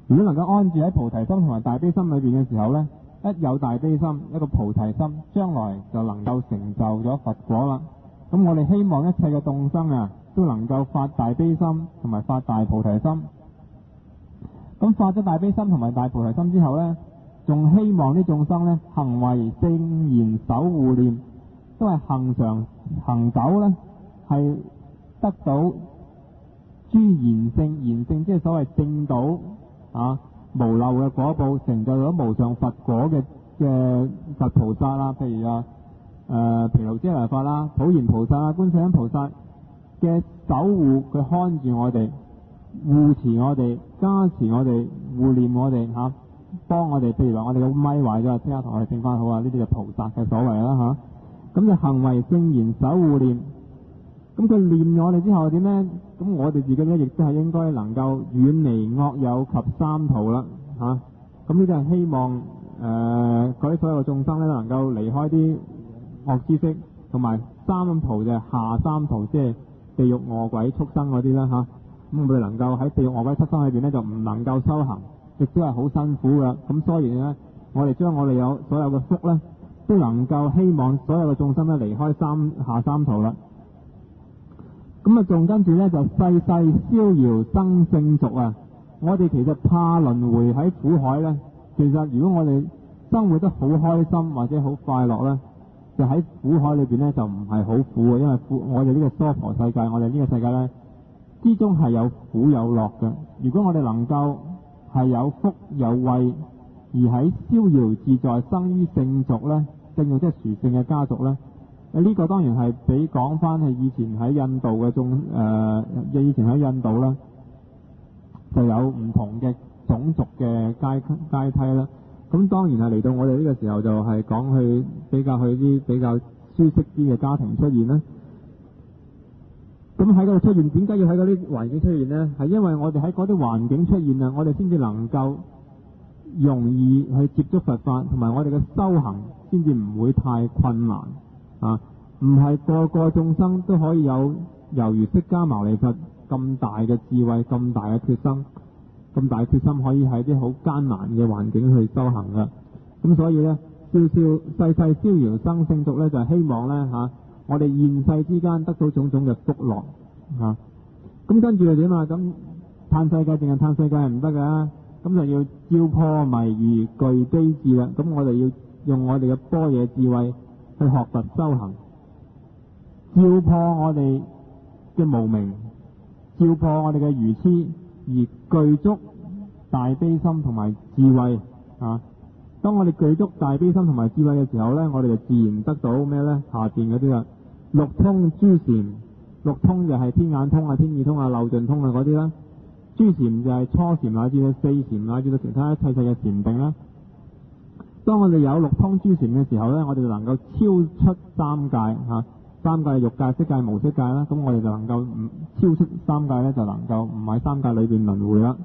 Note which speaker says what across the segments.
Speaker 1: 如果能夠安住喺菩提心同埋大悲心裏邊嘅時候呢，一有大悲心，一個菩提心，將來就能夠成就咗佛果啦。咁我哋希望一切嘅眾生啊，都能夠發大悲心同埋發大菩提心。咁發咗大悲心同埋大菩提心之後呢，仲希望啲眾生呢，行為聖言守護念，都係恒常恒久呢，係得到諸賢聖，賢聖即係所謂證到無漏嘅果報，成就咗無上佛果嘅佛菩薩啦，譬如毗盧遮那佛啦、普賢菩薩啦、觀世音菩薩嘅守護，佢看住我哋，護持我哋，加持我哋，護念我哋幫我哋。譬如話我哋個咪壞咗，即刻同我哋整翻好啊！呢啲就菩薩嘅所謂啦咁就行為聖言守護念。咁佢念我哋之後點呢？咁我哋自己呢，亦都係應該能夠遠離惡友及三途啦咁呢啲係希望嗰啲所有嘅眾生呢，能夠離開啲惡知識，同埋三途就係下三途，即係地獄餓鬼畜生嗰啲啦咁我哋能夠喺地獄餓鬼畜生裏邊呢，就唔能夠修行，亦都係好辛苦噶。咁所以呢，我哋將我哋有所有嘅福呢，都能夠希望所有嘅眾生呢，離開下三途啦。咁仲跟住呢，就世世逍遙生聖俗啊！我哋其實怕輪迴喺苦海呢。其實如果我哋生活得好開心或者好快樂呢，就喺苦海裏邊呢，就唔係好苦嘅，因為我哋呢個娑婆世界，我哋呢個世界呢，之中係有苦有樂嘅。如果我哋能夠係有福有慧，而喺逍遙自在生於聖俗呢，聖俗即係殊勝嘅家族呢，呢個當然係比講翻係以前喺印度嘅以前喺印度啦，就有唔同嘅種族嘅階梯啦。咁當然係嚟到我哋呢個時候就係講去比較舒適啲嘅家庭出現啦。咁喺嗰度出現，點解要喺嗰啲環境出現呢？係因為我哋喺嗰啲環境出現啊，我哋先至能夠容易去接觸佛法，同埋我哋嘅修行先至唔會太困難唔係個個眾生都可以有猶如釋迦牟尼佛咁大嘅智慧、咁大嘅決心、咁大決心可以喺啲好艱難嘅環境去修行噶。咁所以呢，世世逍遙生聖俗呢，就係希望呢我哋現世之間得到種種嘅福樂咁跟住又點啊？咁嘆世界淨係嘆世界係唔得噶，咁就要照破迷愚具機智啦。咁我哋要用我哋嘅般若智慧去學佛修行，照破我哋嘅無明，照破我哋嘅愚痴，而具足大悲心同埋智慧當我哋具足大悲心同埋智慧嘅時候呢，我哋就自然得到咩呢？下邊嗰啲啦，六通諸禪，六通就係天眼通啊、天耳通啊、漏盡通啊嗰啲啦。諸禪就係初禪乃至到四禪乃至到其他一切嘅禪定啦。當我哋有六通諸禪嘅時候呢，我哋就能夠超出三界三界欲界、色界、無色界啦。咁我哋就能夠超出三界呢，就能夠唔喺三界裏邊輪迴啦。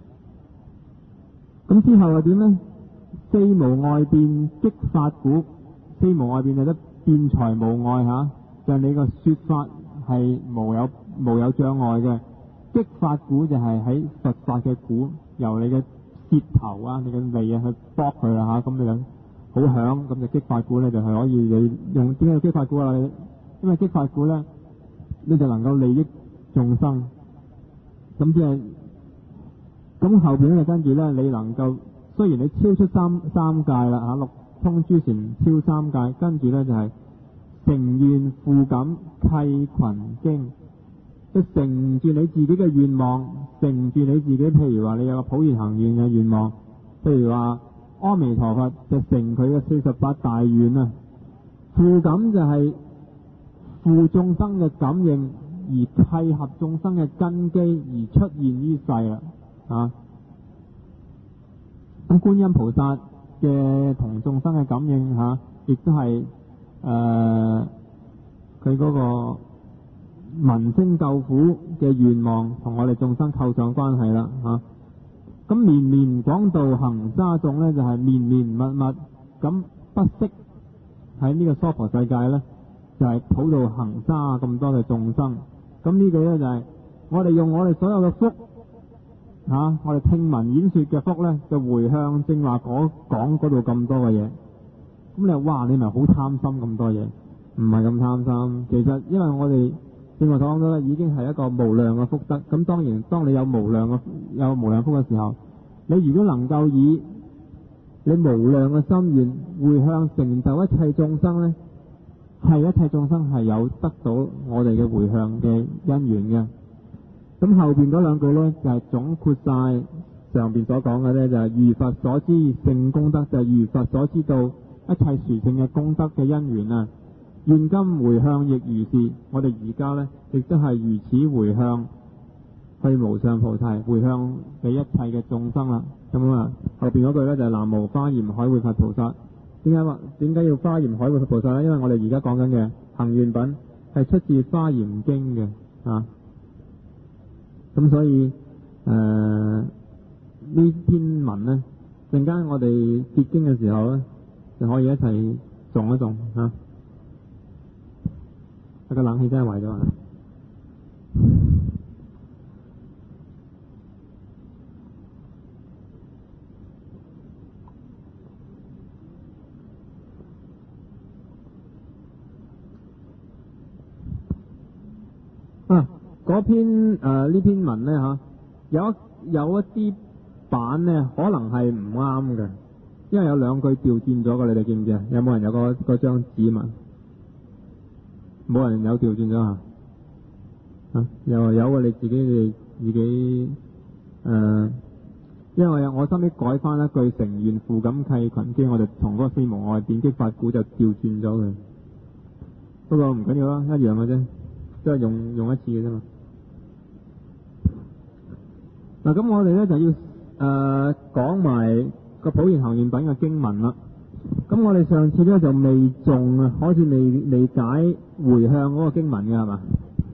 Speaker 1: 咁之後又點呢？四無礙辯擊法鼓，四無礙辯就得辯才無礙就係你個說法係無有障礙嘅。擊法鼓就係喺佛法嘅鼓，由你嘅舌頭你嘅脷去駁佢啦咁你就好響，咁就擊法鼓咧就係可以你用點解要擊法鼓啊？因為擊法鼓咧，你就能夠利益眾生。咁即係咁後邊咧，跟住咧你能夠雖然你超出三界啦六通諸禪超三界，跟住咧就係成願付感契群經。即成住你自己嘅願望，成住你自己，譬如話你有個普賢行願嘅願望，譬如話阿彌陀佛就成佢嘅48大願啊。付感就係付眾生嘅感應，而契合眾生嘅根基而出現於世啦咁觀音菩薩嘅同眾生嘅感應亦都係佢嗰個聞聲救苦嘅願望同我哋眾生構上關係啦咁綿綿廣度行沙眾呢，就係綿綿密密咁不息喺呢個娑婆世界呢，就係普度行沙咁多嘅眾生。咁呢個呢，就係我哋用我哋所有嘅福我哋聽聞演說嘅福咧，就回向正話講嗰度咁多嘅嘢。咁你話哇，你咪好貪心咁多嘢？唔係咁貪心，其實因為我哋正話講到咧，已經係一個無量嘅福德。咁當然，當你有無量福嘅時候，你如果能夠以你無量嘅心願回向成就一切眾生咧，係一切眾生係有得到我哋嘅回向嘅因緣嘅。咁後邊嗰兩句咧就係總括晒上邊所講嘅咧，就係如佛所知聖功德，就係如佛所知道一切殊勝嘅功德嘅因緣啊。現今回向亦如是，我哋而家咧亦都係如此回向去無上菩提，回向俾一切嘅眾生啦。咁啊，後邊嗰句咧就係南無華嚴海會佛菩薩。點解要華嚴海會佛菩薩咧？因為我哋而家講緊嘅行願品係出自華嚴經嘅啊。咁所以呢篇文咧，陣間我哋結經嘅時候咧，就可以一齊誦一誦嚇。個冷氣真係壞咗啊！嗰篇呢篇文咧有一啲版咧可能係唔啱嘅，因為有兩句調轉咗嘅，你哋見唔見啊？有冇人有嗰張紙文？冇人有調轉咗又有嘅，你自己因為我後尾改翻一句成願父感契群經，我哋同嗰個四無礙電擊法鼓就調轉咗佢。不過唔緊要啦，一樣嘅啫，都係用一次嘅啫嘛。咁我哋咧就要講埋個普賢行願品嘅經文啦。咁我哋上次咧就未誦啊，好似未解回向嗰個經文嘅係嘛？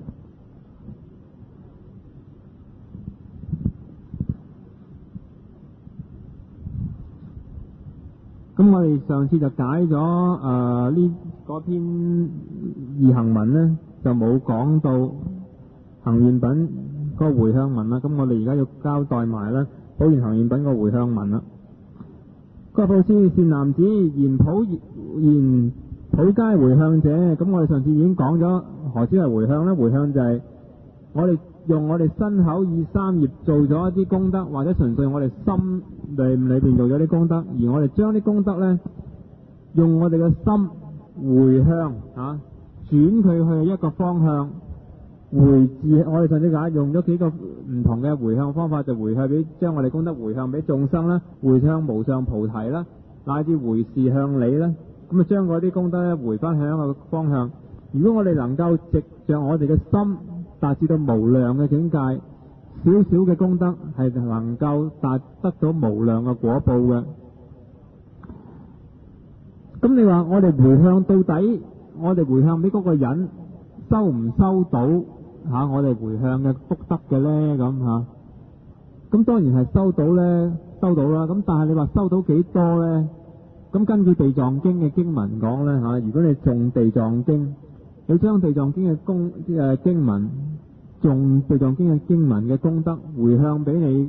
Speaker 1: 咁我哋上次就解咗呢嗰篇易行文咧，就冇講到行願品個回向文啦。咁我哋而家要交代埋咧普賢行願品個回向文啦。佢話布施善男子，言普皆回向者。咁我哋上次已經講咗何止係回向咧？回向就係我哋用我哋身口意三業做咗一啲功德，或者純粹我哋心裏邊做咗啲功德，而我哋將啲功德咧用我哋嘅心回向轉佢去一個方向，回至我哋上次解用咗幾個唔同嘅回向方法，就回向俾將我哋功德回向俾眾生啦，回向無上菩提啦，乃至回視向你啦，咁啊將嗰啲功德咧回翻向一個方向。如果我哋能夠藉着我哋嘅心達至到無量嘅境界，少少嘅功德係能夠得到無量嘅果報嘅。咁你話我哋回向到底，我哋回向俾嗰個人收唔收到我哋回向嘅福德嘅咧？咁當然係收到咧，收到啦。咁但係你話收到幾多咧？咁根據地藏經嘅經文講咧如果你誦地藏經，你將地藏經嘅經文，誦地藏經嘅經文嘅功德回向俾你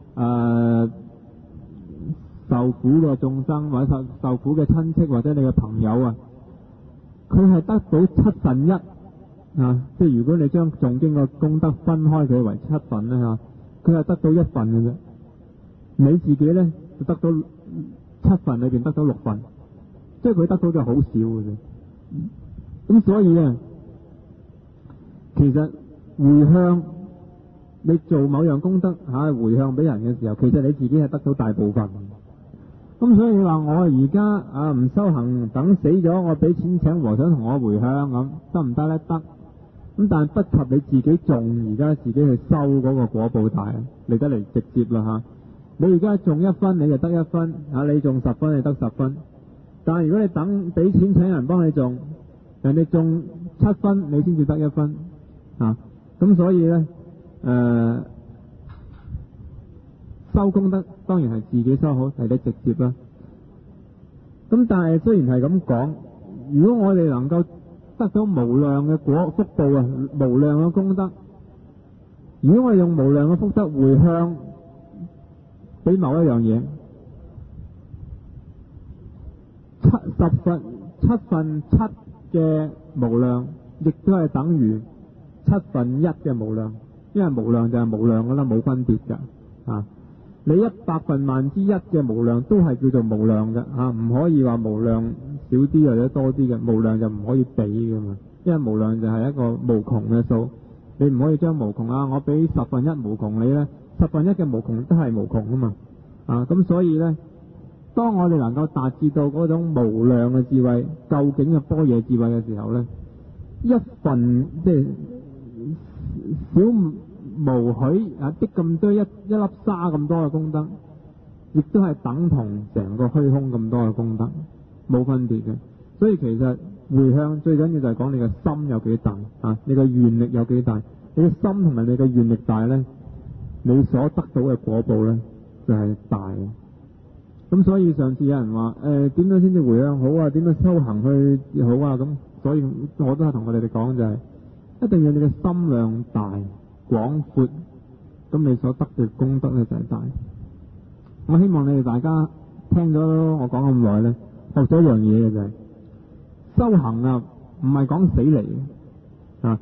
Speaker 1: 受苦嘅眾生，或者受苦嘅親戚，或者你嘅朋友佢係得到1/7。即係如果你將誦經嘅功德分開佢為7份咧佢係得到1份嘅啫。你自己咧就得到7份裏邊得到6份，即係佢得到就好少嘅啫。咁所以其實回向你做某樣功德回向俾人嘅時候，其實你自己係得到大部分。咁所以你話我而家唔修行，等死咗我俾錢請和尚同我回向咁得唔得咧？得。咁但係不及你自己種而家自己去收嗰個果報大，嚟得嚟直接啦你而家種1分，你就得1分你種10分，你得10分。但係如果你等俾錢請人幫你種，人哋種7分，你先至得1分咁所以咧收功德當然係自己收好，嚟得直接啦。咁但係雖然係咁講，如果我哋能夠得到無量嘅福報無量嘅功德，如果我哋用無量嘅福德回向俾某一樣嘢，七分七嘅無量，亦都係等於1/7嘅無量，因為無量就係無量噶啦，冇分別噶啊！你100分萬之一嘅無量都係叫做無量嘅啊，唔可以話無量少啲或者多啲嘅，無量就唔可以比噶嘛，因為無量就係一個無窮嘅數，你唔可以將無窮啊，我俾1/10無窮你呢，1/10嘅無窮都係無窮啊嘛啊！咁所以呢，當我哋能夠達至到嗰種無量嘅智慧，究竟嘅般若智慧嘅時候呢，一份即係小無許啊的咁多一粒沙咁多嘅功德，亦都係等同成個虛空咁多嘅功德，冇分別嘅。所以其實回向最緊要就係講你嘅心有幾大啊，你嘅願力有幾大，你嘅心同埋你嘅願力大呢，你所得到嘅果報呢，就係大嘅。咁所以上次有人話點樣先至回向好啊？點樣修行去好啊？咁所以我都係同佢哋講就係，一定要你嘅心量大廣闊，咁你所得嘅功德咧就係大。我希望你哋大家聽咗我講咁耐咧，學咗一樣嘢嘅就係修行啊，唔係講死嚟嘅啊。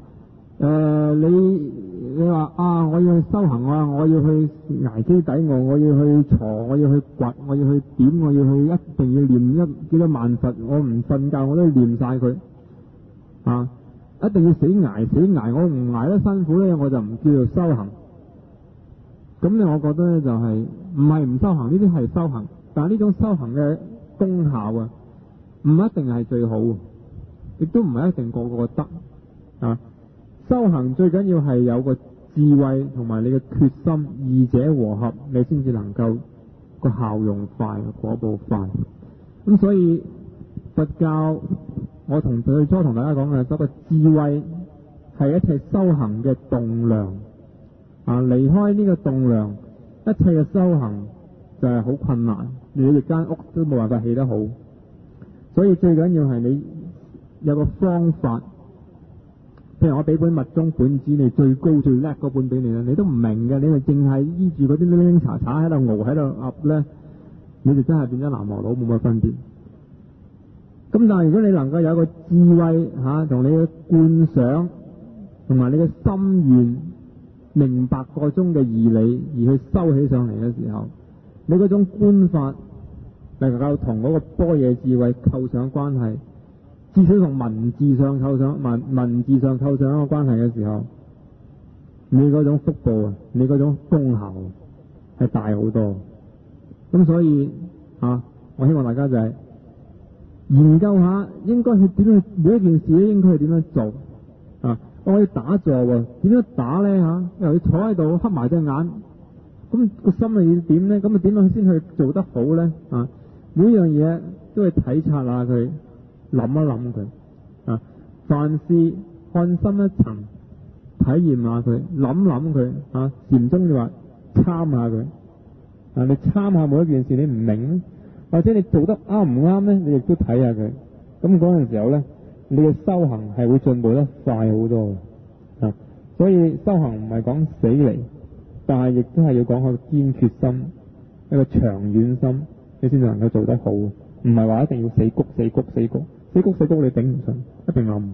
Speaker 1: 你話啊，我要去修行啊，我要去捱基底我要去坐，我要去掘，我要去點，我要去一定要念幾多萬佛，我唔瞓覺我都要念晒佢啊！一定要死捱，我唔捱得辛苦咧，我就唔叫做修行。咁咧，我覺得咧就係唔係唔修行，呢啲係修行，但係呢種修行嘅功效啊，唔一定係最好，亦都唔係一定個個得啊。修行最緊要係有個智慧同埋你嘅決心，二者和合，你先至能夠個效用快，果報快。咁所以佛教，我最初同大家講嘅，嗰個智慧係一切修行嘅棟梁啊！離開呢個棟梁，一切嘅修行就係好困難，你間屋都冇辦法起得好。所以最緊要係你有個方法。譬如我俾本密宗本子，你最高最叻嗰本俾你啦，你都唔明嘅，你係淨係依住嗰啲拎拎查查喺度熬喺度噏咧，你就真係變咗南無佬，冇乜分別。咁但係如果你能夠有個智慧同你嘅觀想同埋你嘅心願，明白個中嘅義理而去修起上嚟嘅時候，你嗰種觀法能夠同嗰個般若智慧構上關係，至少同文字上構上一個關係嘅時候，你嗰種福報啊，你嗰種功效係大好多。咁所以我希望大家就係研究下應該去點去每一件事咧，應該去點樣做啊？我可以打坐喎，點樣打咧又要坐喺度黑埋隻眼，咁個心又要點咧？咁啊點樣先去做得好咧？每樣嘢都去體察下佢，諗一諗佢凡事看深一層，體驗下佢，諗佢禪宗就話參下佢你參下每一件事，你唔明或者你做得啱唔啱咧，你亦都睇下佢。咁嗰陣時候咧，你嘅修行係會進步得快好多嘅所以修行唔係講死嚟，但係亦都係要講個堅決心，一個長遠心，你先至能夠做得好。唔係話一定要死谷你頂唔順，一定冧。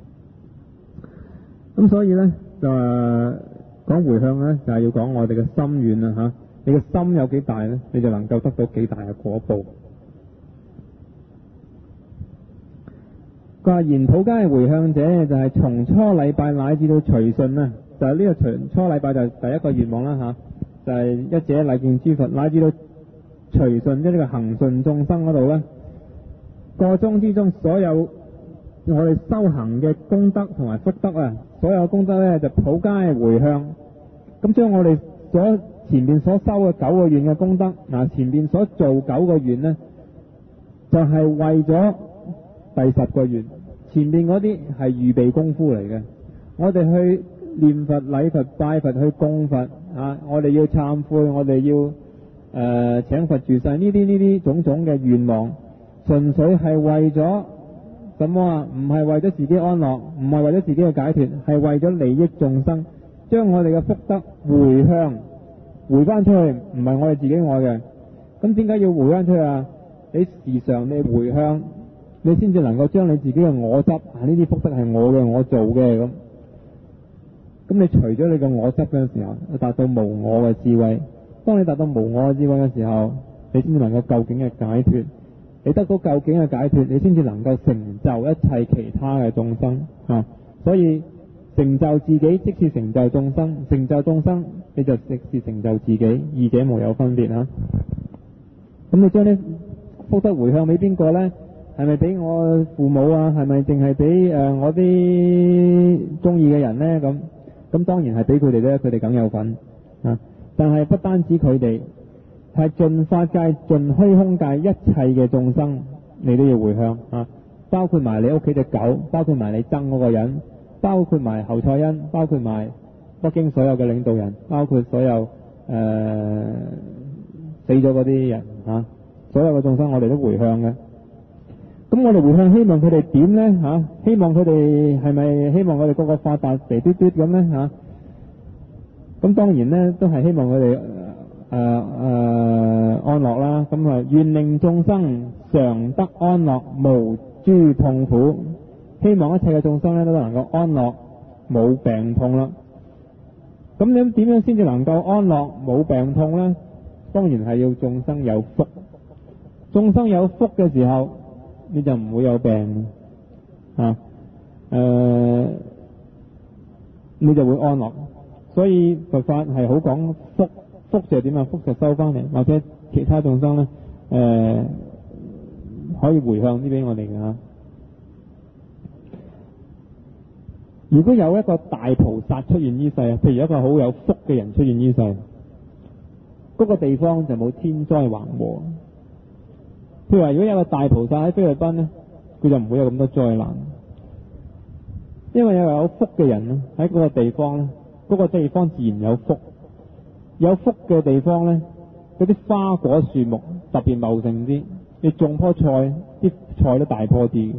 Speaker 1: 咁所以咧就講回向咧，就係要講我哋嘅心願啦你嘅心有幾大咧，你就能夠得到幾大嘅果報。佢話言普皆回向者，就係從初禮拜乃至到隨順啦，就係呢個初禮拜就係第一個願望啦就係一者禮敬諸佛，乃至到隨順即係呢個行順眾生嗰度咧，個中之中所有我哋修行嘅功德同埋福德所有功德咧就普皆回向，咁將我哋前面所修嘅9個願嘅功德前面所做9個願呢，就係為咗第10個願，前面嗰啲係預備功夫嚟嘅。我哋去念佛、禮佛、拜佛、去供佛我哋要懺悔，我哋要請佛住世，呢啲種種嘅願望，純粹係為咗什麼唔係為咗自己安樂，唔係為咗自己嘅解脫，係為咗利益眾生，將我哋嘅福德回向回翻出去唔係我哋自己愛嘅，咁點解要回翻出去啊？你時常你回向，你先至能夠將你自己嘅我執呢啲福德係我嘅，我做嘅咁你除咗你嘅我執嘅時候，就達到無我嘅智慧。當你達到無我嘅智慧嘅時候，你先至能夠究竟嘅解脫。你得到究竟嘅解脫，你先至能夠成就一切其他嘅眾生啊！所以成就自己即是成就眾生，成就眾生你就即是成就自己，二者無有分別啊！咁你將啲福德回向俾邊個呢？係咪俾我父母啊？係咪淨係俾我啲中意嘅人呢？咁當然係俾佢哋咧，佢哋梗有份啊！但係不單止佢哋，係盡法界、盡虛空界一切嘅眾生，你都要回向啊！包括埋你屋企隻狗，包括埋你憎嗰個人，包括埋侯賽因，包括埋北京所有嘅領導人，包括所有死咗嗰啲人啊！所有嘅眾生我哋都回向嘅。咁我哋回向希望佢哋點呢？希望佢哋係咪希望我哋個個發達肥嘟嘟咁呢？咁當然呢，都係希望佢哋安樂啦。咁願令眾生常得安樂，無諸痛苦。希望一切嘅眾生呢都能夠安樂，冇病痛啦。咁你點樣先至能夠安樂冇病痛呢？當然係要眾生有福。眾生有福嘅時候，你就唔會有病你就會安樂。所以佛法係好講福，福就點啊？福就收翻嚟，或者其他眾生咧可以回向啲俾我哋嘅。如果有一個大菩薩出現於世，譬如一個好有福嘅人出現於世，嗰個地方就冇天災橫禍。譬如話，如果有個大菩薩喺菲律賓咧，佢就唔會有咁多災難，因為有福嘅人咧喺嗰個地方咧，嗰個地方自然有福。有福嘅地方咧，嗰啲花果樹木特別茂盛啲，你種棵菜，啲菜都大棵啲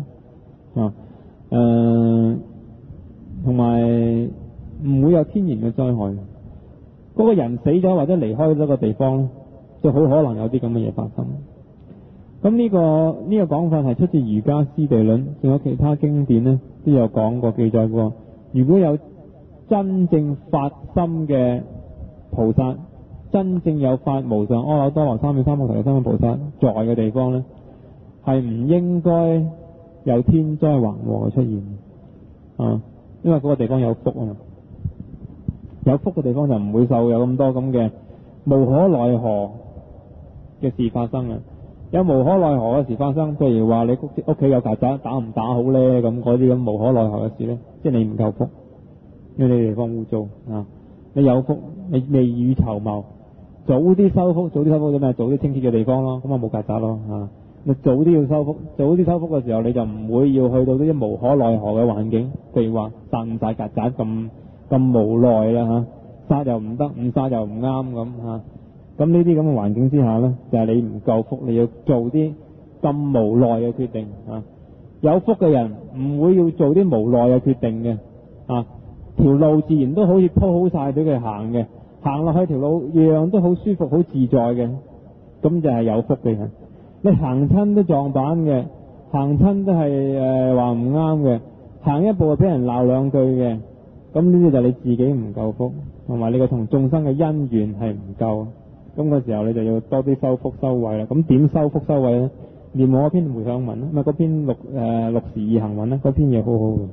Speaker 1: 同埋唔會有天然嘅災害。嗰個人死咗或者離開咗個地方咧，就好可能有啲咁嘅嘢發生。咁呢個講法係出自《瑜伽師地論》，仲有其他經典呢都有講過記載過。如果有真正發心嘅菩薩，真正有發無上阿耨多羅三藐三菩提心嘅菩薩在嘅地方呢，係唔應該有天災橫禍嘅出現因為嗰個地方有福啊嘛。有福嘅地方就唔會受有咁多咁嘅無可奈何嘅事發生啊。有無可奈何嘅事發生，譬如話你屋企有曱甴，打唔打好呢？咁嗰啲咁無可奈何嘅事呢，即係你唔夠福，因為你地方污糟你有福，你未雨綢繆，早啲修復咗咩？早啲清潔嘅地方咯，咁冇曱甴咯你早啲要修復，早啲修復嘅時候，你就唔會要去到啲無可奈何嘅環境，譬如話殺唔晒曱甴咁無奈啦殺又唔得，唔殺又唔啱咁呢啲咁嘅環境之下呢，就係你唔夠福，你要做啲咁無奈嘅決定有福嘅人唔會要做啲無奈嘅決定嘅條路自然都好似鋪好晒俾佢行嘅，行落去條路樣樣都好舒服好自在嘅，咁就係有福嘅人。你行親都撞板嘅，行親都係話唔啱嘅，行一步就俾人鬧兩句嘅，咁呢啲就你自己唔夠福，同埋你個同眾生嘅因緣係唔夠。咁個時候你就要多啲修福修慧啦。咁點修福修慧咧？念我嗰篇回向文啦，咪嗰篇六時易行文啦，嗰篇嘢好好嘅。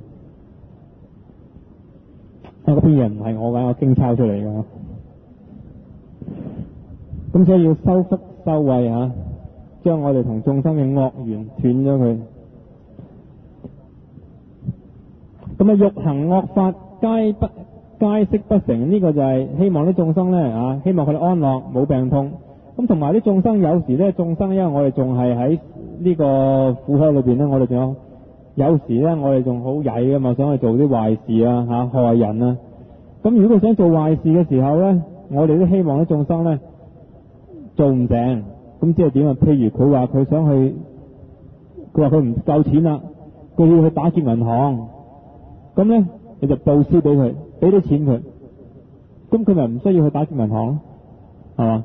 Speaker 1: 嗰篇嘢唔係我㗎，我經抄出嚟㗎。咁所以要修福修慧將我哋同眾生嘅惡緣斷咗佢。咁欲行惡法皆悉不成，呢個就係希望啲眾生呢希望佢哋安樂冇病痛。咁同埋啲眾生有時呢，眾生因為我哋仲係喺呢個苦海裏邊呢，我哋仲有時呢，我哋仲好曳噶嘛，想去做啲壞事害人啊。咁如果佢想做壞事嘅時候呢，我哋都希望啲眾生呢做唔成。咁即係點啊？譬如佢話佢想去，佢話佢唔夠錢啦，佢要去打劫銀行，咁呢，你就報銷俾佢，俾啲錢佢，咁佢咪唔需要去打劫銀行係嘛？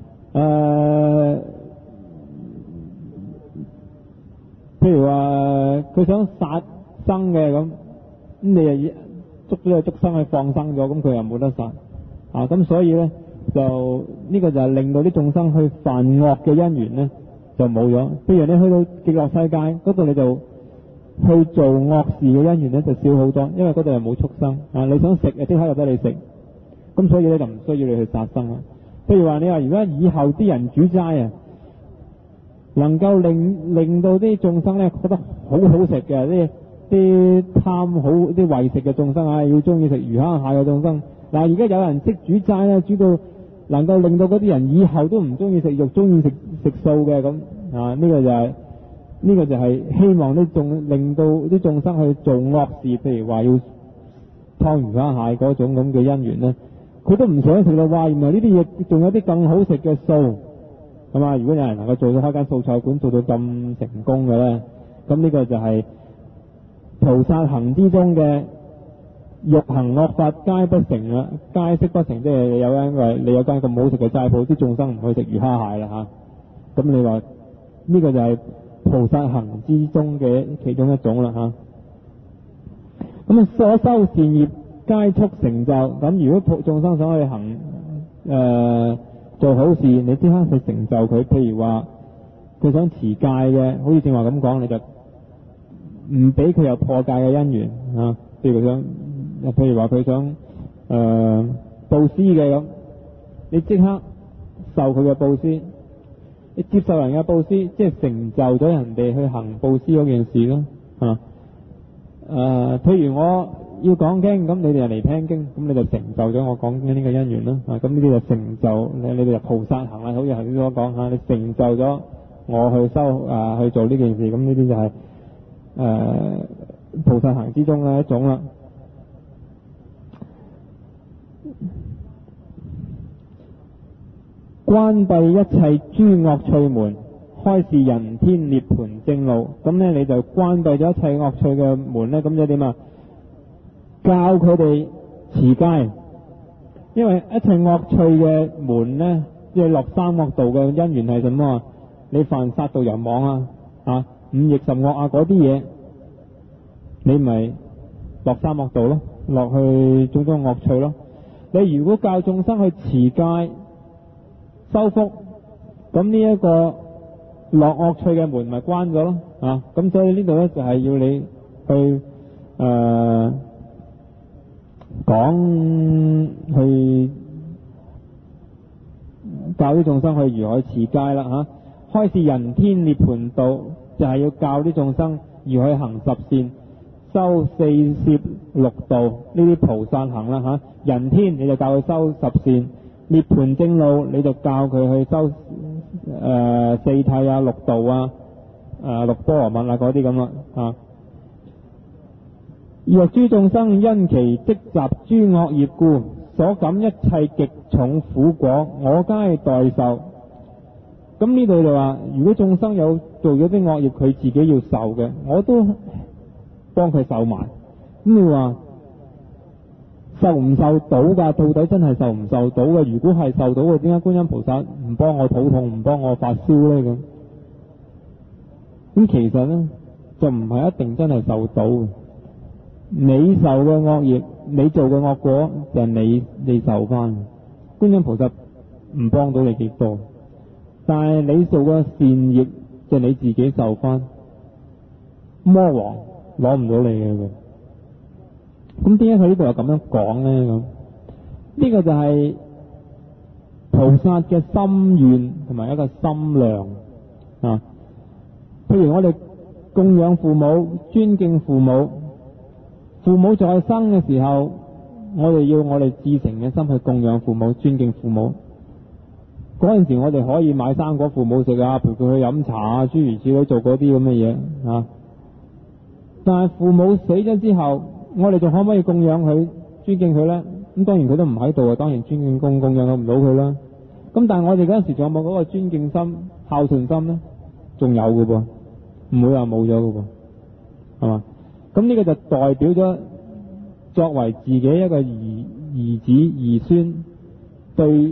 Speaker 1: 譬如話佢想殺生嘅咁你又捉咗個畜生去放生咗，咁佢又冇得殺啊！咁所以咧就呢個就係令到啲眾生去犯惡嘅因緣咧就冇咗。譬如你去到極樂世界嗰度，你就去做惡事嘅因緣咧就少好多，因為嗰度又冇畜生啊！你想食就即刻有得你食，咁所以咧就唔需要你去殺生啦。譬如話你話如果以後啲人煮齋啊，能夠令到啲眾生咧覺得好好食嘅，啲貪好啲為食嘅眾生啊，要中意食魚蝦蟹嘅眾生。嗱，而家有人識煮齋咧，煮到能夠令到嗰啲人以後都唔中意食肉，中意食素嘅咁啊！呢個就係希望令到啲眾生去做惡事，譬如話要劏魚蝦蟹嗰種咁嘅因緣咧，佢都唔想食啦。哇！原來呢啲嘢仲有啲更好食嘅素，係嘛？如果有人能夠做到開間素菜館，做到咁成功嘅咧，咁呢個就係菩薩行之中嘅欲行惡法皆不成啦，皆悉不成，即係你有間咁好食嘅齋鋪，啲眾生唔去食魚蝦蟹啦嚇。咁你話呢個就係菩薩行之中嘅其中一種啦嚇。咁所修善業皆速成就。咁如果眾生想去行做好事，你即刻去成就佢。譬如話佢想持戒嘅，好似正話咁講，你就唔俾佢有破戒嘅因緣啊。譬如話佢想布施嘅咁，你即刻受佢嘅布施，你接受人嘅布施，即係成就咗人哋去行布施嗰件事咯啊。譬如我要講經，咁你哋嚟聽經，咁你就成就咗我講經呢個因緣啦啊。咁呢啲就成就你哋就菩薩行啦，好似頭先所講吓，你成就咗我去去做呢件事，咁呢啲就係菩薩行之中嘅一種啦。關閉一切諸惡趣門，開示人天涅槃正路。咁呢你就關閉咗一切惡趣嘅門呢，咁就點啊？教佢哋持戒，因為一切惡趣嘅門呢，即係落三惡道嘅因緣係什麼啊？你犯殺盜淫妄啊五逆十惡啊嗰啲嘢，你咪落三惡道咯，落去種種惡趣咯。你如果教眾生去持戒修福，咁呢一個落惡趣嘅門咪關咗咯啊！咁所以呢度咧就係要你去去教啲眾生去如何持戒啦嚇。開示人天涅槃道，就係要教啲眾生如何去行十善，修四攝六道呢啲菩薩行啦嚇。人天你就教佢修十善，涅槃正路你就教佢去修四諦啊、六道啊、六波羅蜜啊嗰啲咁啦啊。若諸眾生因其積集諸惡業故，所感一切極重苦果，我皆代受。咁呢度就話，如果眾生有做咗啲惡業，佢自己要受嘅，我都幫佢受埋。咁你話受唔受到噶？到底真係受唔受到嘅？如果係受到嘅，點解觀音菩薩唔幫我肚痛，唔幫我發燒呢？咁其實呢，就唔係一定真係受到嘅。你受嘅惡業，你做嘅惡果就係你受翻。觀音菩薩唔幫到你幾多，但係你做嘅善業就係你自己受翻。魔王攞唔到你嘅。咁點解佢呢度又咁樣講呢？咁呢個就係菩薩嘅心願同埋一個心量啊。譬如我哋供養父母、尊敬父母。父母在生嘅時候，我哋要我哋至誠嘅心去供養父母、尊敬父母。嗰陣時我哋可以買生果父母食啊，陪佢去飲茶啊，諸如此類，做嗰啲咁嘅嘢啊。但係父母死咗之後，我哋仲可唔可以供養佢、尊敬佢呢？咁當然佢都唔喺度啊，當然尊敬供養唔到佢啦。咁但係我哋嗰陣時仲有冇嗰個尊敬心、孝順心呢？仲有嘅噃，唔會話冇咗嘅噃，係嘛？咁呢個就代表咗作為自己一個兒子兒孫對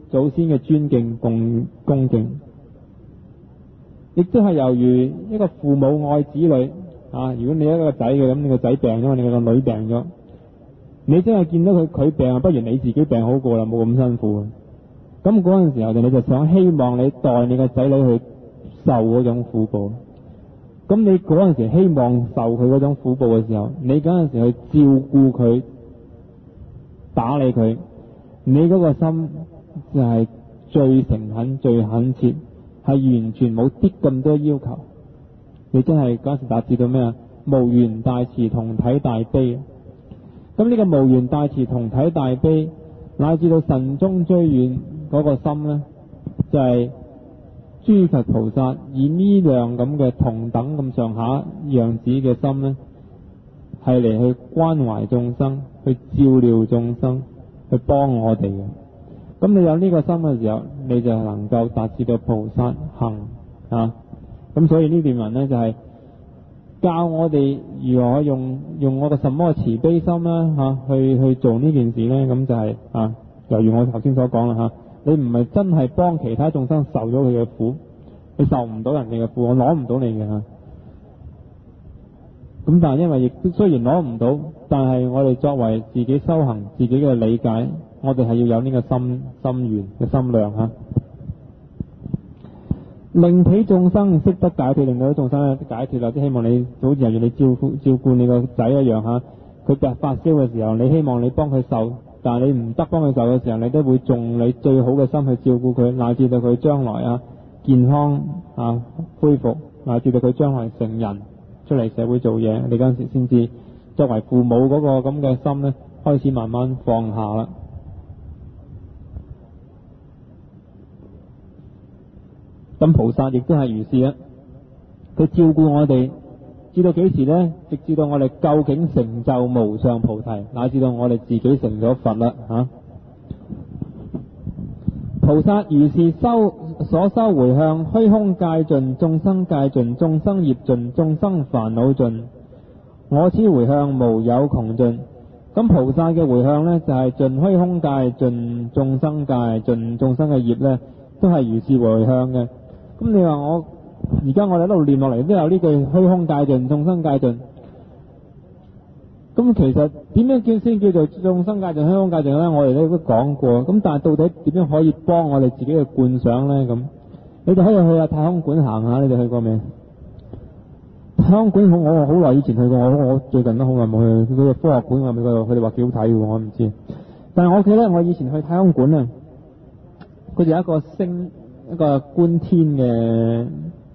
Speaker 1: 祖先嘅尊敬恭敬，亦都係猶如一個父母愛子女啊。如果你一個仔嘅，咁你個仔病咗，你個女病咗，你真係見到佢病，不如你自己病好過啦，冇咁辛苦。咁嗰陣時候你就想希望你代你個仔女去受嗰種苦報。咁你嗰陣時希望受佢嗰種苦報嘅時候，你嗰陣時去照顧佢，打理佢，你嗰個心就係最誠懇、最懇切，係完全冇啲咁多要求。你真係嗰陣時達至到咩啊？無緣大慈，同體大悲。咁呢個無緣大慈，同體大悲，乃至到慎終追遠嗰個心呢，就係諸佛菩薩以呢樣咁嘅同等咁上下樣子嘅心呢，係嚟去關懷眾生，去照料眾生，去幫我哋嘅。咁你有呢個心嘅時候，你就能夠達至到菩薩行啊。咁所以呢段文呢，就係教我哋如何用我嘅什麼慈悲心啦去做呢件事呢。咁就係猶如我頭先所講啦你唔係真係幫其他眾生受咗佢嘅苦，你受唔到人哋嘅苦，我攞唔到你嘅咁但係因為亦雖然攞唔到，但係我哋作為自己修行自己嘅理解，我哋係要有呢個心願嘅心量令彼眾生識得解脫，令到啲眾生解脫啦。即希望你好似你照顧你個仔一樣佢發燒嘅時候，你希望你幫佢受，但係你唔得幫佢受嘅時候，你都會用你最好嘅心去照顧佢，乃至到佢將來健康恢復，乃至到佢將來成人出嚟社會做嘢，你嗰陣時先至作為父母嗰個咁嘅心呢，開始慢慢放下啦。咁菩薩亦都係如是佢照顧我哋，至到幾時呢？直至到我哋究竟成就無上菩提，乃至到我哋自己成咗佛啦菩薩如是所修回向，虛空界盡，眾生界盡，眾生業盡，眾生煩惱盡，我此回向無有窮盡。咁菩薩嘅回向呢，就係盡虛空界，盡眾生界，盡眾生嘅業呢，都係如是回向嘅。咁你話而家我哋一路念落嚟都有呢句虛空界盡，眾生界盡。咁其實點樣先叫做眾生界盡、虛空界盡呢？我哋都講過。咁但係到底點樣可以幫我哋自己去觀想呢？咁你哋可以去下太空館行下，你哋去過未？太空館我好耐以前去過，我最近都好耐冇去。佢個科學館我未去過，佢哋話幾好睇嘅，我唔知。但係我記得我以前去太空館佢哋有一個觀天嘅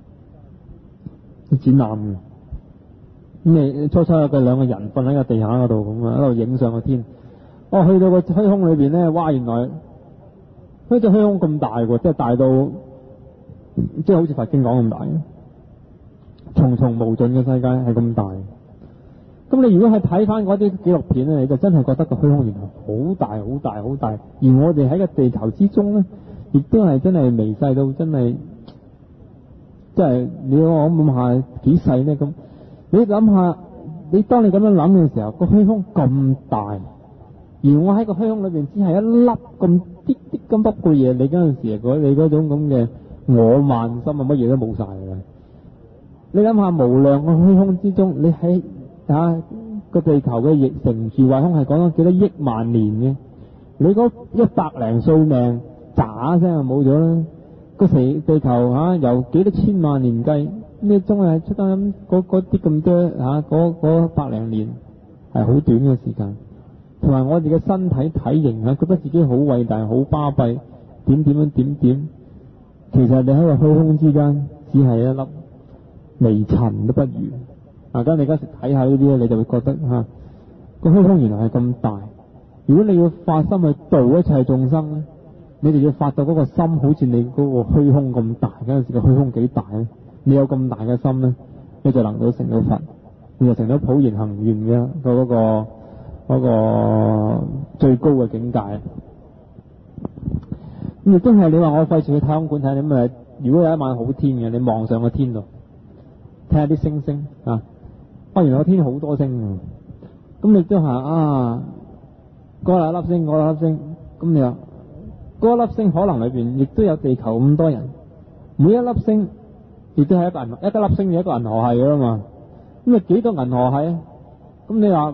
Speaker 1: 展覽嘅。咁你初有個兩個人瞓喺個地下嗰度咁喺度影上個天。去到個虛空裏邊呢，哇！原來好似虛空咁大喎，即係大到即係好似佛經講咁大嘅，重重無盡嘅世界係咁大。咁你如果係睇翻嗰啲紀錄片呢，你就真係覺得個虛空原來好大好大好大。而我哋喺個地球之中呢，亦都係真係微細到真係，即係你我諗下幾細呢咁。你諗下，當你咁樣諗嘅時候，個虛空咁大，而我喺個虛空裏邊只係一粒咁啲咁多嘅嘢，你嗰陣時你嗰種咁嘅我慢心乜嘢都冇晒嘅。你諗下無量個虛空之中，你喺個地球嘅成住壞空係講咗幾多億萬年嘅，你嗰100零歲命喳聲就冇咗啦。個地球由幾多千萬年計。你總係出緊嗰啲咁多嗰100零年係好短嘅時間，同埋我哋嘅身體體型覺得自己好偉大好巴閉，點，其實你喺個虛空之間只係一粒微塵都不如。咁你而家睇下呢啲咧，你就會覺得個虛空原來係咁大。如果你要發心去度一切眾生咧，你就要發到嗰個心好似你嗰個虛空咁大。嗰陣時個虛空幾大咧？你有咁大嘅心呢，你就能夠成到佛，你就成到普賢行願嘅嗰個最高嘅境界。咁亦都係你話我費事去太空館睇，你咁如果有一晚好天嘅，你望上個天度睇下啲星星原來個天好多星。咁你都係嗰粒星，咁你話
Speaker 2: 嗰粒星可能裏邊亦都有地球咁多人，每一粒星亦都係一粒星一個銀河系噶啦嘛。咁啊幾多銀河系？咁你話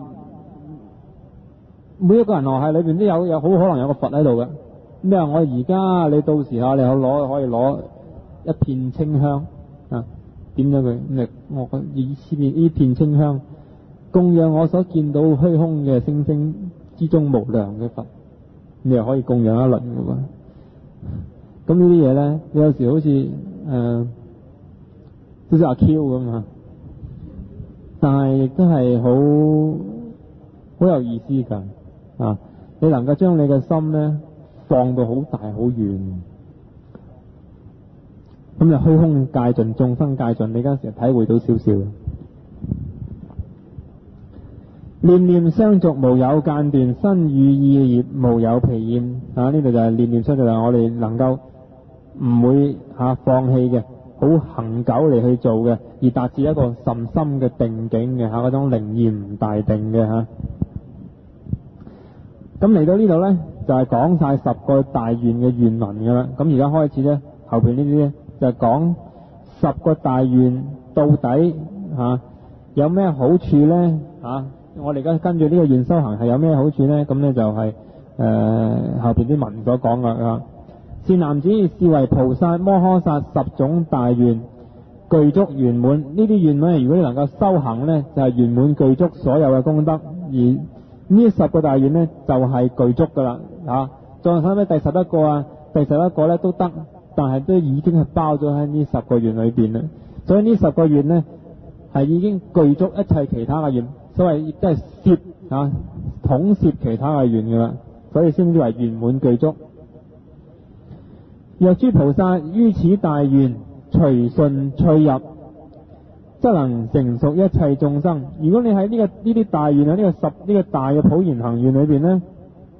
Speaker 2: 每一個銀河系裏邊都有好可能有個佛喺度嘅。你話我而家你到時下你可以攞一片清香啊，點咗佢，咁我以呢片清香供養我所見到虛空嘅星星之中無量嘅佛，你又可以供養一輪嘅喎。咁呢啲嘢咧，你有時好似好似阿 Q 咁啊，但係亦都係好有意思㗎啊！你能夠將你嘅心咧放到好大好遠，咁就虛空界盡，眾生界盡，你嗰陣時體會到少少。念念相續無有間斷，身語意業無有疲厭。啊，呢度就係念念相續，就係我哋能夠唔會放棄嘅，好恆久嚟去做嘅，而達至一個甚深嘅定境嘅嗰種靈驗大定嘅嚇。咁嚟到呢度咧，就係講晒10個大願嘅願文噶啦。咁而家開始咧，後邊呢啲咧就係講10個大願到底有咩好處咧我哋而家跟住呢個願修行係有咩好處咧？咁咧就係後邊啲文所講噶。善男子，是為菩薩摩訶薩10種大願具足圓滿。呢啲願文如果你能夠修行咧，就係圓滿具足所有嘅功德。而呢10個大願咧就係具足噶啦再睇咩第11個啊，第11個咧都得，但係都已經係包咗喺呢10個願裏邊啦。所以呢10個願咧係已經具足一切其他嘅願，所謂亦都係統攝其他嘅願噶啦，所以先至為圓滿具足。若諸菩薩於此大願隨順趣入，則能成熟一切眾生。如果你喺呢啲大願呢個大嘅普賢行願裏邊咧，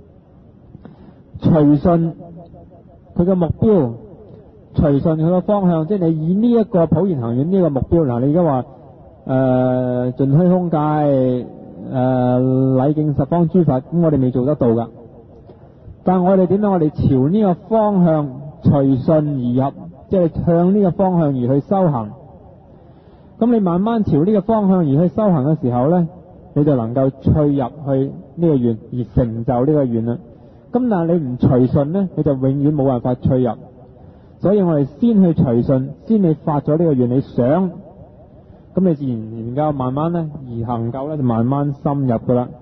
Speaker 2: 隨順佢嘅目標，隨順佢嘅方向，即係你以呢一個普賢行願呢個目標。嗱，你而家話盡虛空界禮敬十方諸佛，咁我哋未做得到噶。但係我哋點樣？我哋朝呢個方向隨順而入，即係向呢個方向而去修行。咁你慢慢朝呢個方向而去修行嘅時候咧，你就能夠趣入去呢個願而成就呢個願啦。咁但係你唔隨順咧，你就永遠冇辦法趣入。所以我哋先去隨順，先你發咗呢個願，你想，咁你自然能夠慢慢咧而行夠咧，就慢慢深入噶啦。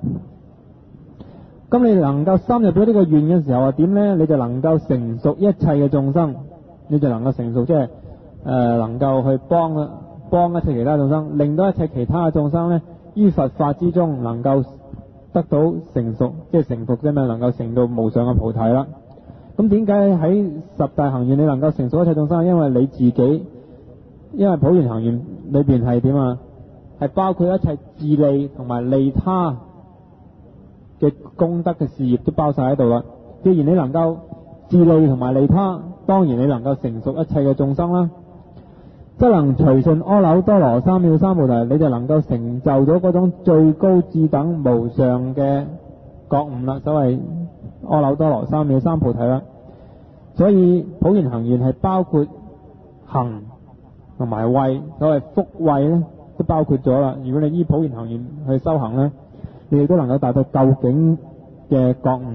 Speaker 2: 咁你能夠深入咗呢個願嘅時候啊，點咧？你就能夠成熟一切嘅眾生，你就能夠成熟，即係能夠去幫一切其他眾生，令到一切其他嘅眾生咧於佛法之中能夠得到成熟，即係成熟啫嘛，能夠成到無上嘅菩提啦。咁點解喺10大行願你能夠成熟一切眾生？因為你自己，因為普賢行願裏邊係點啊？係包括一切自利同埋利他嘅功德嘅事業都包晒喺度啦。既然你能夠自利同埋利他，當然你能夠成熟一切嘅眾生啦。則能隨順阿耨多羅三藐三菩提，你就能夠成就咗嗰種最高至等無上嘅覺悟啦，所謂阿耨多羅三藐三菩提啦。所以普賢行願係包括行同埋慧，所謂福慧咧都包括咗啦。如果你依普賢行願去修行咧，你亦都能夠達到究竟嘅覺悟，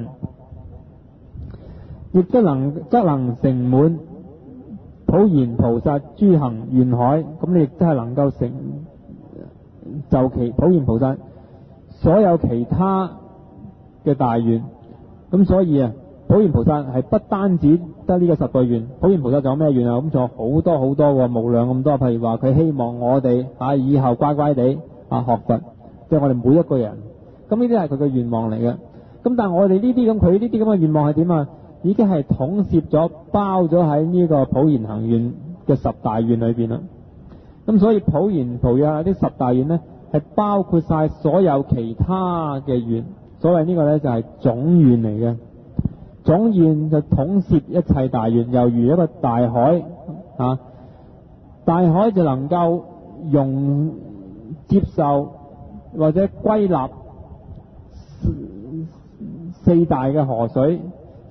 Speaker 2: 亦都則能成滿普賢菩薩諸行願海。咁你亦都係能夠成就其普賢菩薩所有其他嘅大願。咁所以普賢菩薩係不單止得呢個10個願，普賢菩薩仲有咩願啊？咁仲有好多好多個，無量咁多。譬如話佢希望我哋以後乖乖地學佛，即係我哋每一個人。咁呢啲係佢嘅願望嚟嘅。咁但係我哋呢啲咁，佢呢啲咁嘅願望係點啊？已經係統攝咗、包咗喺呢個普賢行願嘅10大願裏邊啦。咁所以普賢菩薩呢10大願咧，係包括晒所有其他嘅願。所謂呢個咧就係總願嚟嘅。總願就統攝一切大願，猶如一個大海大海就能夠接受或者歸納4大嘅河水，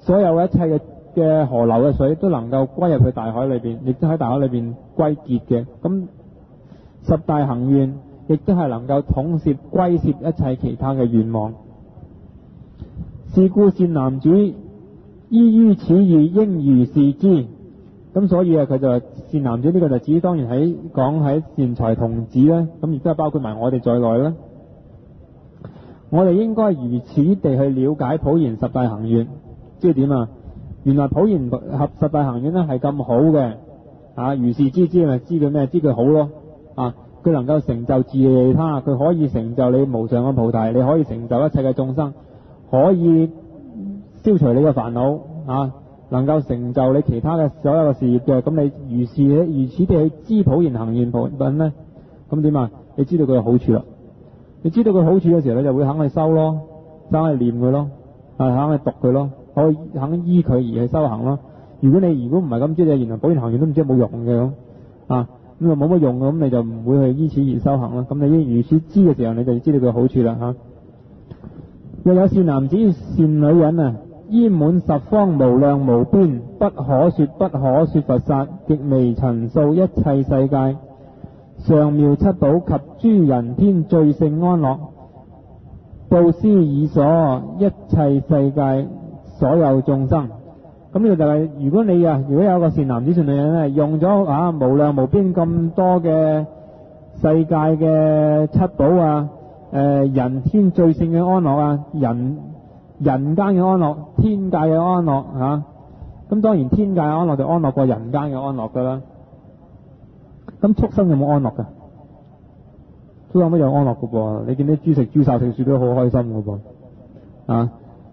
Speaker 2: 所有一切嘅河流嘅水都能夠歸入去大海裏邊，亦都喺大海裏邊歸結嘅。咁十大行願亦都係能夠統攝歸攝一切其他嘅願望。是故善男子依於此義應如是知。咁所以佢就話善男子呢個就指當然喺講喺善財童子咧，咁亦都係包括埋我哋在內啦。我哋應該如此地去了解普賢十大行願，即係點啊？原來普賢合十大行願咧係咁好嘅，如是知咪知佢咩？知佢好咯，佢能夠成就自利他，佢可以成就你無上嘅菩提，你可以成就一切嘅眾生，可以消除你嘅煩惱，能夠成就你其他嘅所有嘅事業嘅。咁你如此地去知普賢行願品咧，咁點啊？你知道佢嘅好處啦。你知道佢好處嘅時候，你就會肯去修咯，肯去念佢咯，肯去讀佢咯，肯依佢而去修行咯。如果唔係咁知，你原來普賢行願都唔知有冇用嘅咁，咁就冇乜用嘅，咁你就唔會去依此而修行啦。咁你如此知嘅時候，你就知道佢好處啦。若有善男子善女人淹滿十方無量無邊不可說佛剎，極微塵數一切世界，上妙七寶及諸人天最勝安樂，布施以所一切世界所有眾生。咁呢個就係如果有個善男子善女人咧，用咗無量無邊咁多嘅世界嘅七寶人天最勝嘅安樂人間嘅安樂，天界嘅安樂咁當然天界嘅安樂就安樂過人間嘅安樂噶啦。咁畜生有冇安樂噶？畜生乜有安樂噶噃？你見啲豬食豬潲食樹都好開心噶噃。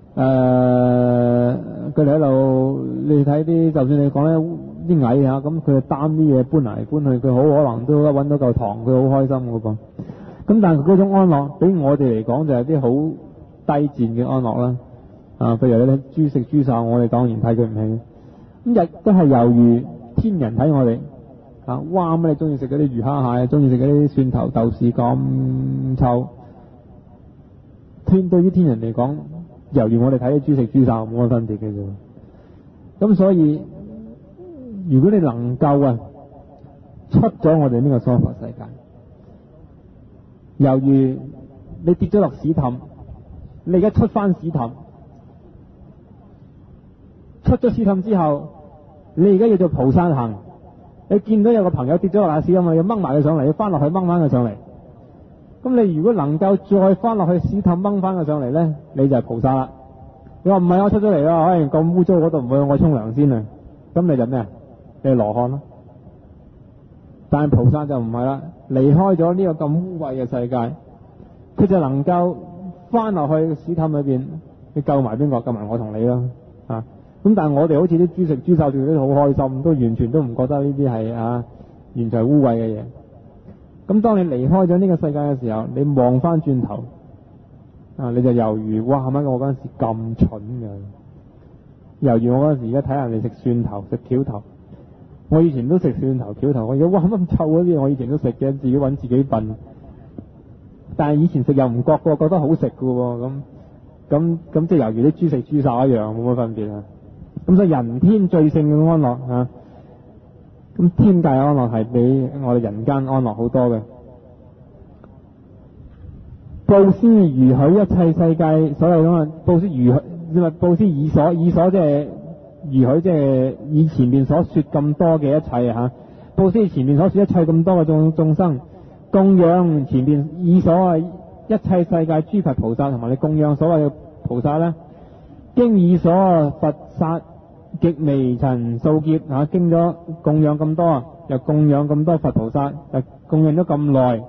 Speaker 2: 佢哋喺度，你睇啲，就算你講咧啲蟻咁佢擔啲嘢搬嚟搬去，佢好可能都搵到嚿糖，佢好開心噶噃。咁但係嗰種安樂，比我哋嚟講就係啲好低賤嘅安樂啦。譬如你睇豬食豬潲，我哋當然睇佢唔起。咁亦都係猶如天人睇我哋。哇！乜你中意食嗰啲魚蝦蟹，中意食嗰啲蒜頭豆豉咁臭？對於天人嚟講，猶如我哋睇啲豬食豬潲冇乜分別嘅啫。咁所以，如果你能夠出咗我哋呢個娑婆世界，猶如你跌咗落屎凼，你而家出翻屎凼，出咗屎凼之後，你而家要做菩薩行。你見到有個朋友跌咗落屎凼，要掹埋佢上嚟，要翻落去掹翻佢上嚟。咁你如果能夠再翻落去屎凼掹翻佢上嚟咧，你就係菩薩啦。你話唔係，我出咗嚟啦，可能咁污糟嗰度唔會，我沖涼先啊。咁你就咩啊？你係羅漢咯。但係菩薩就唔係啦，離開咗呢個咁污穢嘅世界，佢就能夠翻落去屎凼裏邊，你救埋邊個？救埋我同你啦。咁但係我哋好似啲豬食豬潲住都好開心，都完全都唔覺得呢啲係完全係污穢嘅嘢。咁當你離開咗呢個世界嘅時候，你望翻轉頭你就猶如哇，係咪我嗰陣時咁蠢嘅？猶如我嗰陣時而家睇人哋食蒜頭食橋頭，我以前都食蒜頭橋頭，我而家哇咁臭嗰啲，我以前都食嘅，自己揾自己笨。但係以前食又唔覺喎，覺得好食嘅喎，咁即係猶如啲豬食豬潲一樣，冇乜分別啊。咁所以人天最勝嘅安樂咁天界嘅安樂係比我哋人間安樂好多嘅。布施如許一切世界所有咁布施如許，布施以所即係如許，即係以前面所說咁多嘅一切布施前面所說一切咁多嘅眾生，供養前面以所一切世界諸佛菩薩，同埋你供養所謂嘅菩薩咧，經以所佛剎極微塵數劫經咗供養咁多，又供養咁多佛菩薩，又供養咗咁耐，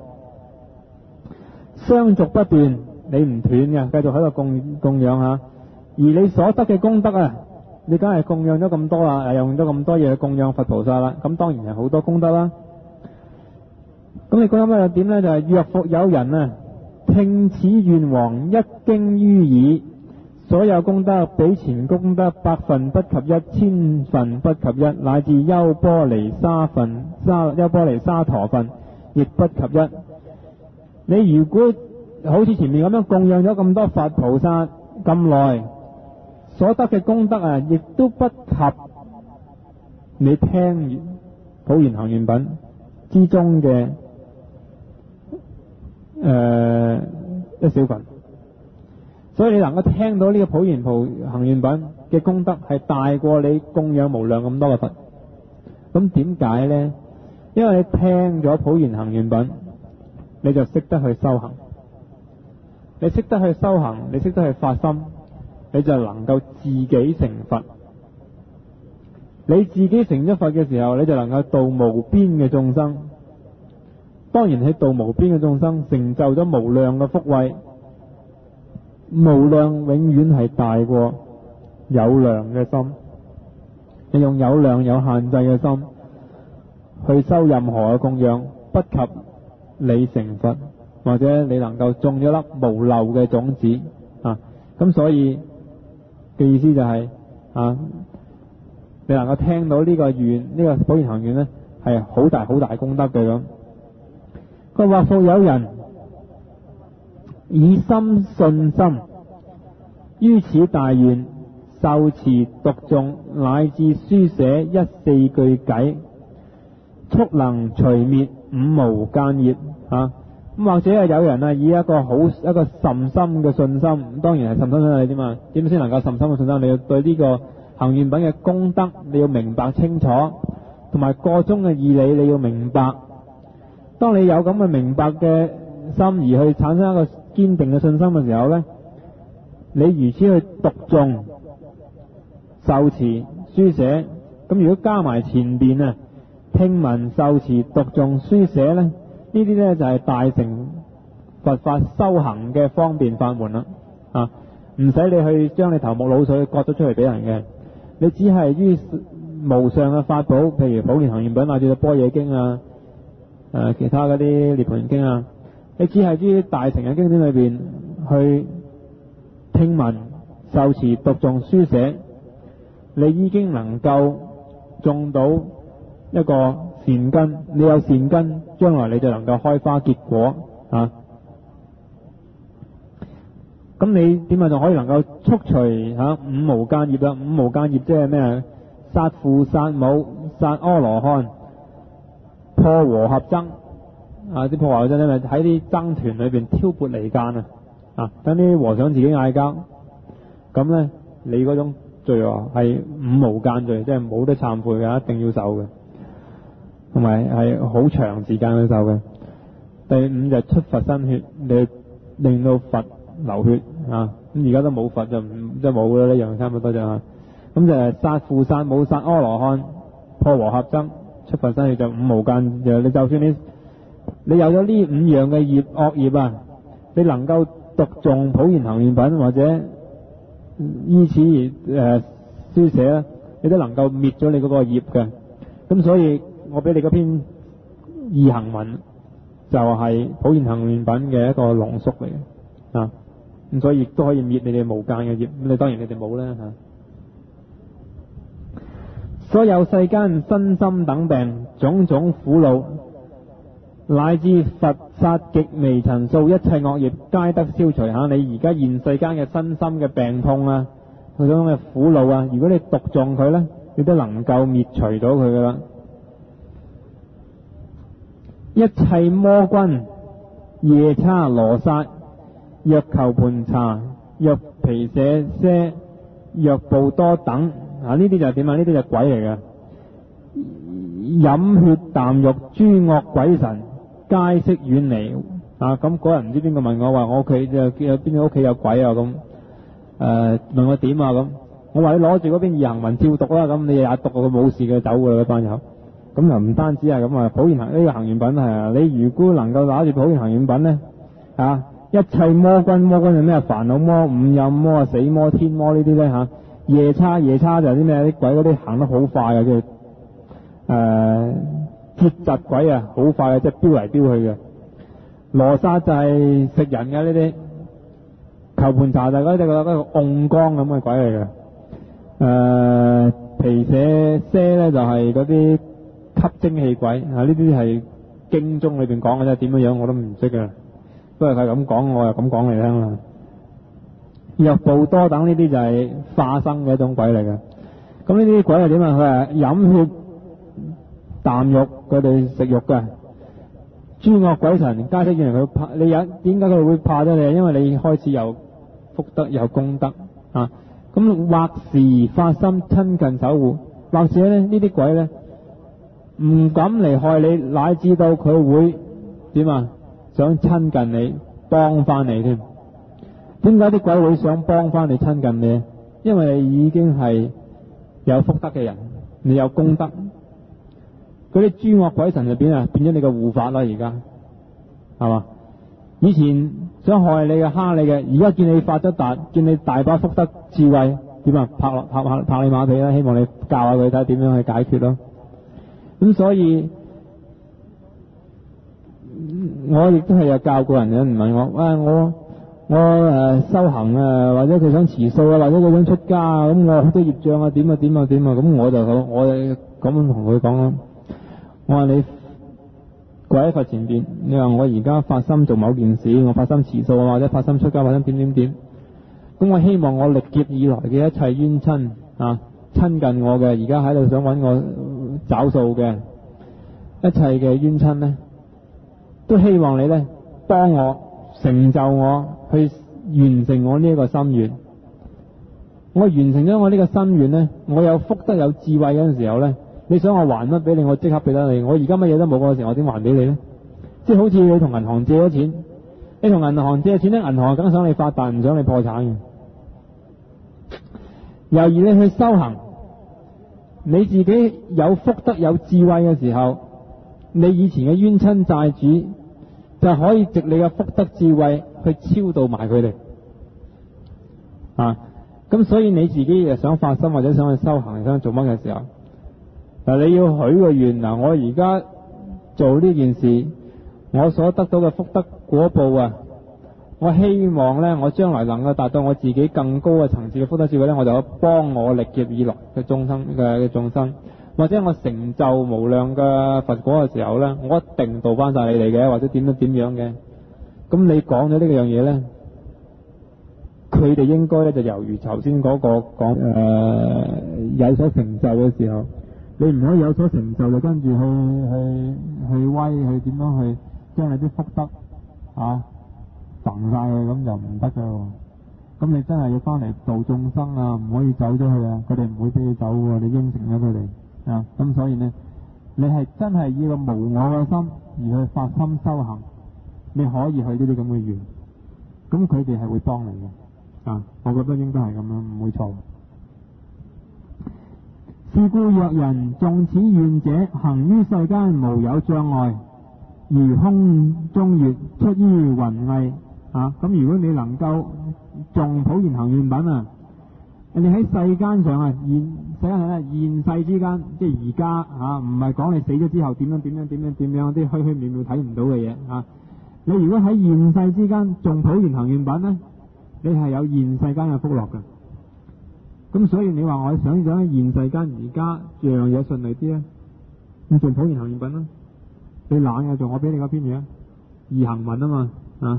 Speaker 2: 相續不斷，你唔斷嘅，繼續喺度供養而你所得嘅功德你梗係供養咗咁多啦，用咗咁多嘢去供養佛菩薩啦，咁當然係好多功德啦。咁你講緊咩點咧？就係若復有人聽此願王一經於耳，所有功德比前功德百分不及一，千分不及一，乃至優波離沙陀分亦不及一。你如果好似前面咁樣供養咗咁多佛菩薩咁耐， 所得嘅功德啊，亦都不及你聽完普賢行願品之中嘅一小份。所以你能夠聽到呢個普賢行願品嘅功德係大過你供養無量咁多嘅佛。咁點解呢？因為你聽咗普賢行願品，你就識得去修行。你識得去修行，你識得去發心，你就能夠自己成佛。你自己成咗佛嘅時候，你就能夠度無邊嘅眾生。當然喺度無邊嘅眾生，成就咗無量嘅福慧。無量永遠係大過有量嘅心。你用有量有限制嘅心去修任何嘅供養，不及你成佛，或者你能夠種咗粒無漏嘅種子啊。咁所以嘅意思就係你能夠聽到呢個願，呢個普賢行願呢，係好大好大功德嘅咁。佢話或復有人以心信心，於此大願受持讀誦乃至書寫一四句偈，速能除滅五無間業啊。咁或者係有人以一個甚深嘅信心，當然係甚深信你啫嘛。點先能夠甚深嘅信心？你要對呢個行願品嘅功德你要明白清楚，同埋個中嘅義理你要明白。當你有咁嘅明白嘅心而去產生一個堅定嘅信心嘅時候呢，你如此去讀誦、受持、書寫，咁如果加埋前邊聽聞、受持、讀誦、書寫呢，呢啲呢就係大乘佛法修行嘅方便法門啦。唔使你去將你頭目腦髓割咗出嚟俾人嘅，你只係於無上嘅法寶，譬如普賢行願品乃至到般若經其他嗰啲涅槃經啊，你只係於大乘嘅經典裏邊去聽聞、受持、讀誦、書寫，你已經能夠種到一個善根。你有善根，將來你就能夠開花結果啊。咁你點解仲可以能夠速除五無間業啦？五無間業即係咩？殺父、殺母、殺阿羅漢、破和合僧啲破和合僧咧，喺啲僧團裏邊挑撥離間等啲和尚自己嗌交。咁呢，你嗰種罪係五無間罪，即係冇得懺悔嘅，一定要受嘅，同埋係好長時間去受嘅。第五就出佛身血，你令到佛流血咁而家都冇佛就即係冇啦，呢樣差唔多就咁就係殺父殺母殺阿羅漢破和合僧出佛身血，就五無間。你就算你有咗呢五樣嘅惡業你能夠讀誦普賢行願品或者依此而書寫你都能夠滅咗你嗰個業嘅。咁所以我俾你嗰篇易行文就係普賢行願品嘅一個濃縮嚟嘅咁所以亦都可以滅你哋無間嘅業。咁你當然你哋冇啦所有世間身心等病種種苦惱，乃至佛剎極微塵數一切惡業，皆得消除你而家現世間嘅身心嘅病痛嗰種嘅苦惱如果你讀誦佢呢，你都能夠滅除到佢噶啦。一切魔君、夜叉、羅剎、藥球盤查、藥皮舍些、藥布多等呢啲就係點呢啲就係鬼嚟嘅。飲血啖肉諸惡鬼神，皆悉遠離咁嗰日唔知邊個問我話我屋企有邊個屋企有鬼咁問我點咁，我話你攞住嗰邊易行文照讀啦，咁你日日讀佢冇事嘅走噶啦嗰班友。咁又唔單止係咁普賢行呢個行願品你如果能夠拿住普賢行願品呢一切魔君係咩？煩惱魔、五陰魔、死魔、天魔呢啲呢夜叉就係啲咩？啲鬼嗰啲行得好快嘅，即係鐵疾鬼好快嘅，即係飆嚟飆去嘅。羅剎就係食人嘅呢啲，球盤查就係嗰個甕缸咁嘅鬼嚟嘅。皮舍些呢就係嗰啲吸精氣鬼呢啲係經中裏邊講嘅啫，點樣我都唔識嘅，不過佢咁講，我又咁講嚟聽啦。 藥布多等呢啲就係化生嘅一種鬼嚟嘅。咁呢啲鬼係點啊？佢係飲血啖肉，佢哋食肉嘅。諸惡鬼神加息，原來佢怕你有點解佢會怕咗你？因為你開始有福德有功德啊。咁或時發心親近守護，或者咧呢啲鬼咧唔敢嚟害你，乃至到佢會點啊？想親近你，幫翻你添。點解啲鬼會想幫翻你親近你？因為你已經係有福德嘅人，你有功德。嗰啲諸惡鬼神就變咗你嘅護法啦，而家係嘛？以前想害你嘅、蝦你嘅，而家見你發咗達，見你大把福德智慧，點啊？拍你馬屁啦！希望你教下佢睇點樣去解決咯。咁所以我亦都係有教過人嘅，唔問我修行啊，或者佢想持素啊，或者佢想出家啊，咁我好多業障啊，點啊，咁我咁樣同佢講咯。我話你跪喺佛前邊，你話我而家發心做某件事，我發心持素啊，或者發心出家，或者點，咁我希望我歷劫以來嘅一切冤親啊，親近我嘅，而家喺度想揾我找數嘅一切嘅冤親呢，都希望你呢幫我成就我去完成我呢一個心願。我完成咗我呢個心願呢，我有福德有智慧嗰陣時候呢，你想我還乜俾你，我即刻俾得你。我而家乜嘢都冇嗰陣時候，我點還俾你呢？即係好似你同銀行借咗錢，你同銀行借錢呢，銀行梗想你發達，唔想你破產嘅。由於你去修行，你自己有福德有智慧嘅時候，你以前嘅冤親債主就可以藉你嘅福德智慧去超度埋佢哋啊。咁所以你自己又想發心或者想去修行，想做乜嘅時候，嗱，你要許個願，嗱，我而家做呢件事，我所得到嘅福德果報啊，我希望呢，我將來能夠達到我自己更高嘅層次嘅福德智慧呢，我就可以幫我歷劫以來嘅眾生，或者我成就無量嘅佛果嘅時候呢，我一定度翻晒你哋嘅，或者點樣嘅。咁你講咗呢樣嘢呢，佢哋應該呢就猶如頭先嗰個講有所成就嘅時候，你唔可以有所成就就跟住去威去點樣去將你啲福德焚晒佢，咁就唔得噶喎。咁你真係要翻嚟度眾生啊，唔可以走咗去啊，佢哋唔會俾你走喎，你應承咗佢哋啊。咁所以呢，你係真係以個無我嘅心而去發心修行，你可以去呢啲咁嘅願，咁佢哋係會幫你嘅啊。我覺得應該係咁樣，唔會錯。是故若人種此願者，行於世間無有障礙，如空中月，出於雲翳咁如果你能夠種普賢行願品啊，你喺世間上啊，現世之間，即係而家唔係講你死咗之後點樣啲虛虛渺渺睇唔到嘅嘢啊。你如果喺現世之間種普賢行願品呢，你係有現世間嘅福樂嘅。咁所以你話我想喺現世間而家樣嘢順利啲啊，咁種普賢行願品啦。你懶嘅做，我俾你嗰篇嘢易行文啊嘛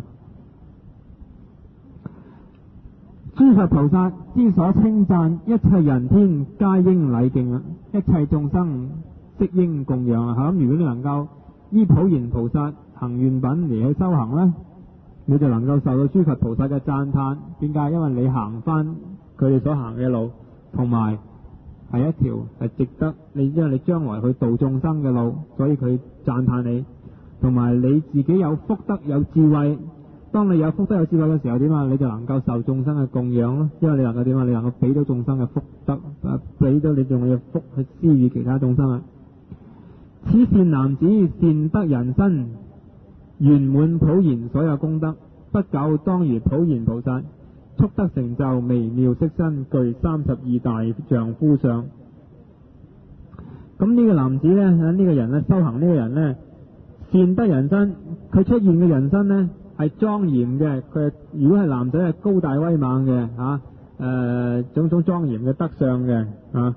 Speaker 2: 諸佛菩薩之所稱讚，一切人天皆應禮敬啊，一切眾生悉應供養啊。咁如果你能夠依普賢菩薩行願品嚟去修行呢，你就能夠受到諸佛菩薩嘅讚歎。點解？因為你行翻佢哋所行嘅路，同埋係一條係值得你，因為你將來去度眾生嘅路，所以佢讚歎你。同埋你自己有福德有智慧，當你有福德有智慧嘅時候點啊？你就能夠受眾生嘅供養咯。因為你能夠點啊？你能夠俾到眾生嘅福德，俾到你仲有福去施予其他眾生啊。此善男子善得人身，圓滿普賢所有功德，不久當如普賢菩薩，速得成就微妙色身，具32大丈夫相。咁呢個男子呢，呢個人呢，修行呢個人呢，善得人身，佢出現嘅人身呢係莊嚴嘅。佢如果係男仔係高大威猛嘅種種莊嚴嘅德相嘅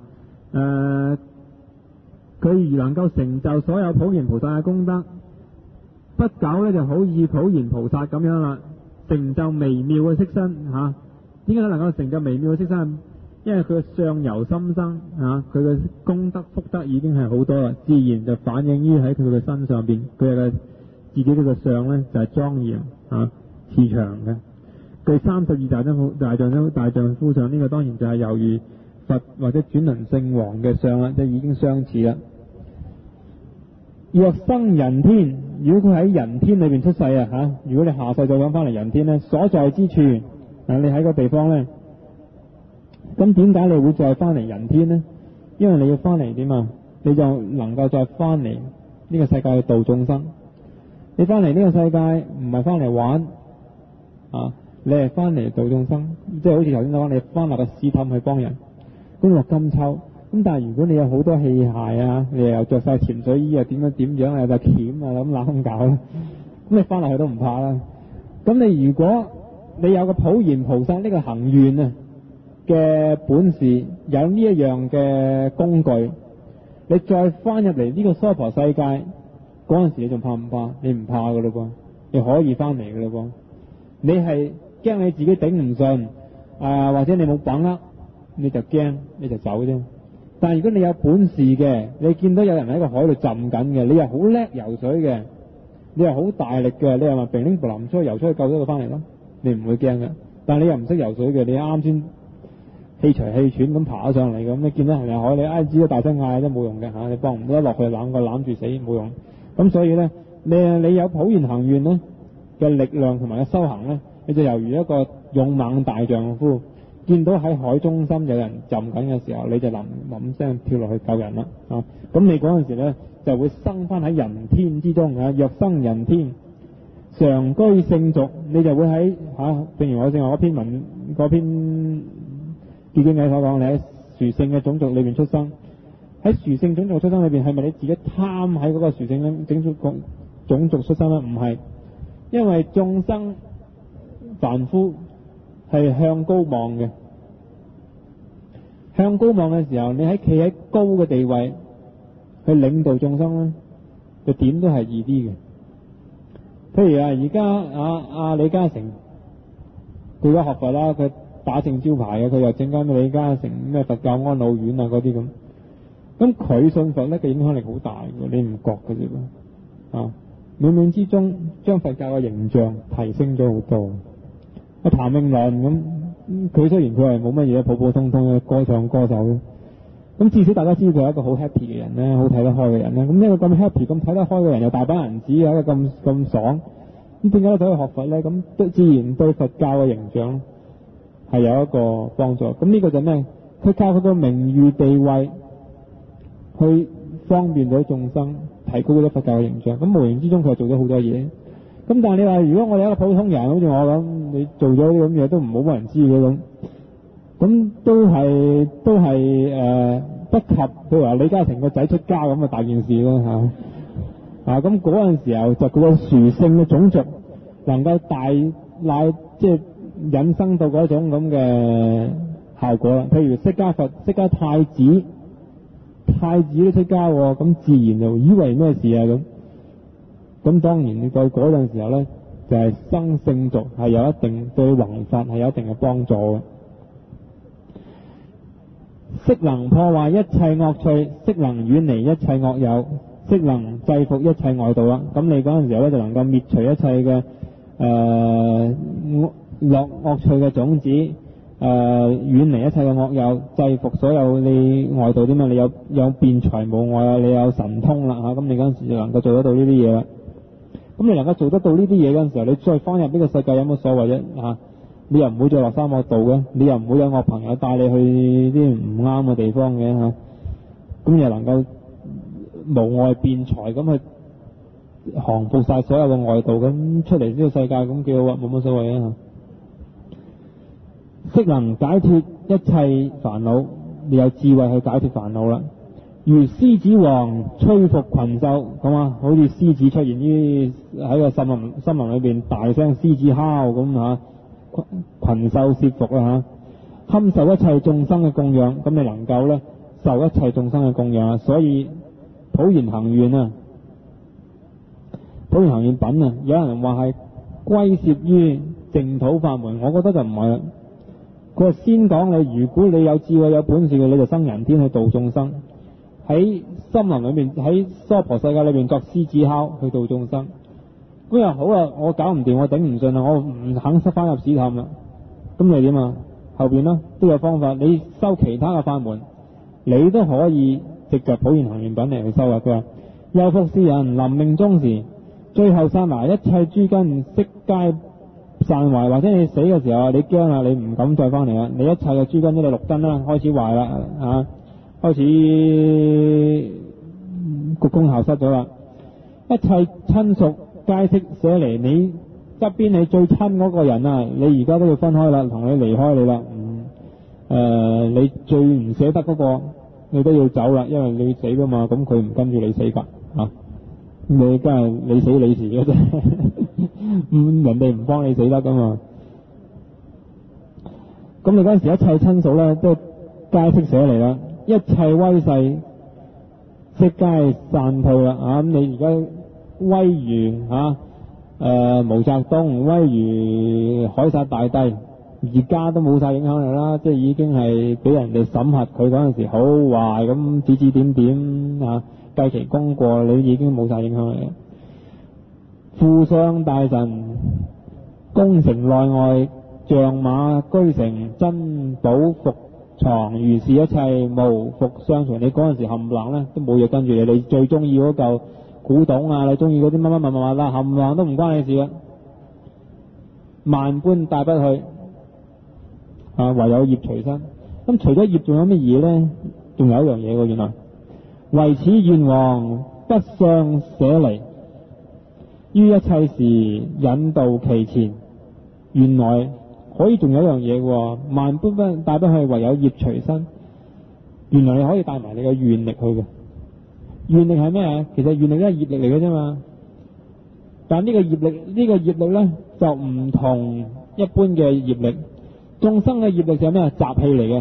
Speaker 2: 佢如能夠成就所有普賢菩薩嘅功德，不久呢就好似普賢菩薩咁樣啦，成就微妙嘅色身點解能夠成就微妙嘅色身？因為佢嘅相由心生啊，佢嘅功德福德已經係好多啦，自然就反映於喺佢嘅身上邊。佢嘅自己呢個相咧就係莊嚴啊、慈祥嘅。佢32大丈夫相呢個當然就係猶如佛或者轉輪聖王嘅相啦，即係已經相似啦。若生人天，如果佢喺人天裏邊出世啊，如果你下世再講翻嚟人天咧，所在之處你喺個地方咧，咁點解你會再翻嚟人天呢？因為你要翻嚟點啊？你就能夠再翻嚟呢個世界去度眾生。你翻嚟呢個世界唔係翻嚟玩啊，你係翻嚟度眾生，即係好似頭先講，你翻嚟個試探去幫人。咁話咁臭，咁但係如果你有好多器械啊，你又着晒潛水衣啊，點樣啊，有隻鉗啊，咁冷搞啦，咁你翻落去都唔怕啦。咁你如果你有個普賢菩薩呢個行願啊嘅本事，有呢一樣嘅工具，你再翻入嚟呢個娑婆世界嗰陣時，你仲怕唔怕？你唔怕噶咯噃，你可以翻嚟噶咯噃。你係驚你自己頂唔順或者你冇把握，你就驚你就走啫。但係如果你有本事嘅，你見到有人喺個海度浸緊嘅，你又好叻游水嘅，你又好大力嘅，你又話乒鈴啵林出去游出去救咗佢翻嚟咯，你唔會驚嘅。但係你又唔識游水嘅，你啱先氣隨氣喘咁爬咗上嚟咁，你見到人入海，你只要大聲嗌都冇用嘅嚇，你幫唔到落去攬住死冇用。咁所以咧，你有普賢行願咧嘅力量同埋嘅修行咧，你就猶如一個勇猛大丈夫，見到喺海中心有人浸緊嘅時候，你就冧聲跳落去救人啦啊！咁你嗰陣時咧就會生翻喺人天之中啊！若生人天，常居聖俗，你就會喺正如我正話嗰篇結經偈所講，你喺殊勝嘅種族裏邊出生。喺殊勝種族出生裏邊，係咪你自己貪喺嗰個殊勝種族出生咧？唔係，因為眾生凡夫係向高望嘅，向高望嘅時候，你喺企喺高嘅地位去領導眾生咧，就點都係易啲嘅。譬如而家李嘉誠，佢而家學佛啦，佢打正招牌嘅，佢又整間咩李嘉誠咩佛教安老院啊嗰啲咁。咁佢信佛咧嘅影響力好大嘅，你唔覺嘅啫噃冥冥之中將佛教嘅形象提升咗好多。譚詠麟咁，佢雖然佢係冇乜嘢，普普通通嘅歌唱歌手，咁至少大家知道佢係一個好 happy 嘅人咧，好睇得開嘅人咧。咁一個咁 happy 咁睇得開嘅人，又大把銀紙，有一個咁爽，咁點解都走去學佛咧？咁自然對佛教嘅形象係有一個幫助。咁呢個就咩？佢靠佢個名譽地位去方便到眾生，提高咗佛教嘅形象。咁無形之中佢係做咗好多嘢。咁但係你話如果我哋一個普通人，好似我咁，你做咗啲咁嘢都唔好乜人知嘅咁都係不及，譬如話李嘉誠個仔出家咁嘅大件事啦嚇。咁嗰陣時候就佢個殊勝嘅種族能夠即係引申到嗰種咁嘅效果啦。譬如釋迦佛、釋迦太子都出家，咁自然就以為咩事啊咁當然你到嗰陣時候咧，就係生聖俗係有一定對弘法係有一定嘅幫助嘅。悉能破壞一切惡趣，悉能遠離一切惡友，悉能制服一切外道啦。咁你嗰陣時候咧就能夠滅除一切嘅惡趣嘅種子，遠離一切嘅惡友，制服所有你外道點啊？你有辯才無礙啊，你有神通啦嚇，咁你嗰陣時就能夠做得到呢啲嘢啦。咁你能夠做得到呢啲嘢嗰陣時候，你再翻入呢個世界有乜所謂啫？你又唔會再落三惡道嘅，你又唔會有惡朋友帶你去啲唔啱嘅地方嘅嚇。咁又能夠無礙辯才咁去降服晒所有嘅外道，咁出嚟呢個世界咁幾好啊，冇乜所謂啊。悉能解脫一切煩惱，你有智慧去解脫煩惱啦。如獅子王摧伏群獸咁好似獅子出現於喺個森林裏邊，大聲獅子哮咁群獸攝伏啦堪受一切眾生嘅供養，咁你能夠咧受一切眾生嘅供養。所以普賢行願普賢行願品有人話係歸攝於淨土法門，我覺得就唔係啦。 佢話先講你，如果你有智慧有本事嘅，你就生人天去度眾生，喺森林裏面，喺娑婆世界裏面作獅子哮去度眾生。咁又好啦，我搞唔掂，我頂唔順啦，我唔肯塞翻入屎氹啦。咁你點啊？後邊呢都有方法，你修其他嘅法門，你都可以藉着普賢行願品嚟去修啊。佢話又復是人臨命終時，最後剎那一切諸根悉皆散壞，或者你死嘅時候你驚啦，你唔敢再翻嚟啦，你一切嘅諸根呢，你六根啦開始壞啦啊，開始個功效失咗啦，一切親屬皆悉捨離，你側邊你最親嗰個人啊，你而家都要分開啦，同你離開你啦，你最唔捨得嗰個，你都要走啦，因為你死噶嘛，咁佢唔跟住你死噶啊，你梗係你死你事嘅啫，人哋唔幫你死得噶嘛。咁你嗰陣時一切親屬咧都皆悉捨離啦，一切威勢悉皆散退啦啊！咁你而家威如毛澤東，威如凱撒大帝，而家都冇晒影響力啦，即係已經係俾人哋審核佢嗰陣時好壞咁指指點點啊，計其功過，你已經冇晒影響力啦。富商大臣、宮城內外、象馬居城、珍寶伏藏，如是一切無復相隨。你嗰陣時冚唪唥咧都冇嘢跟住你，你最中意嗰嚿古董啊，你中意嗰啲乜乜物啦，冚唪唥都唔關你事嘅，萬般帶不去啊，唯有業隨身。咁除咗業仲有乜嘢咧？仲有一樣嘢喎，原來為此願王不相捨離，於一切時引導其前。原來可以仲有一樣嘢喎，萬般帶不去，唯有業隨身。原來你可以帶埋你嘅願力去嘅。願力係咩啊？其實願力都係業力嚟嘅啫嘛。但呢個業力咧就唔同一般嘅業力。眾生嘅業力就係咩啊？習氣嚟嘅。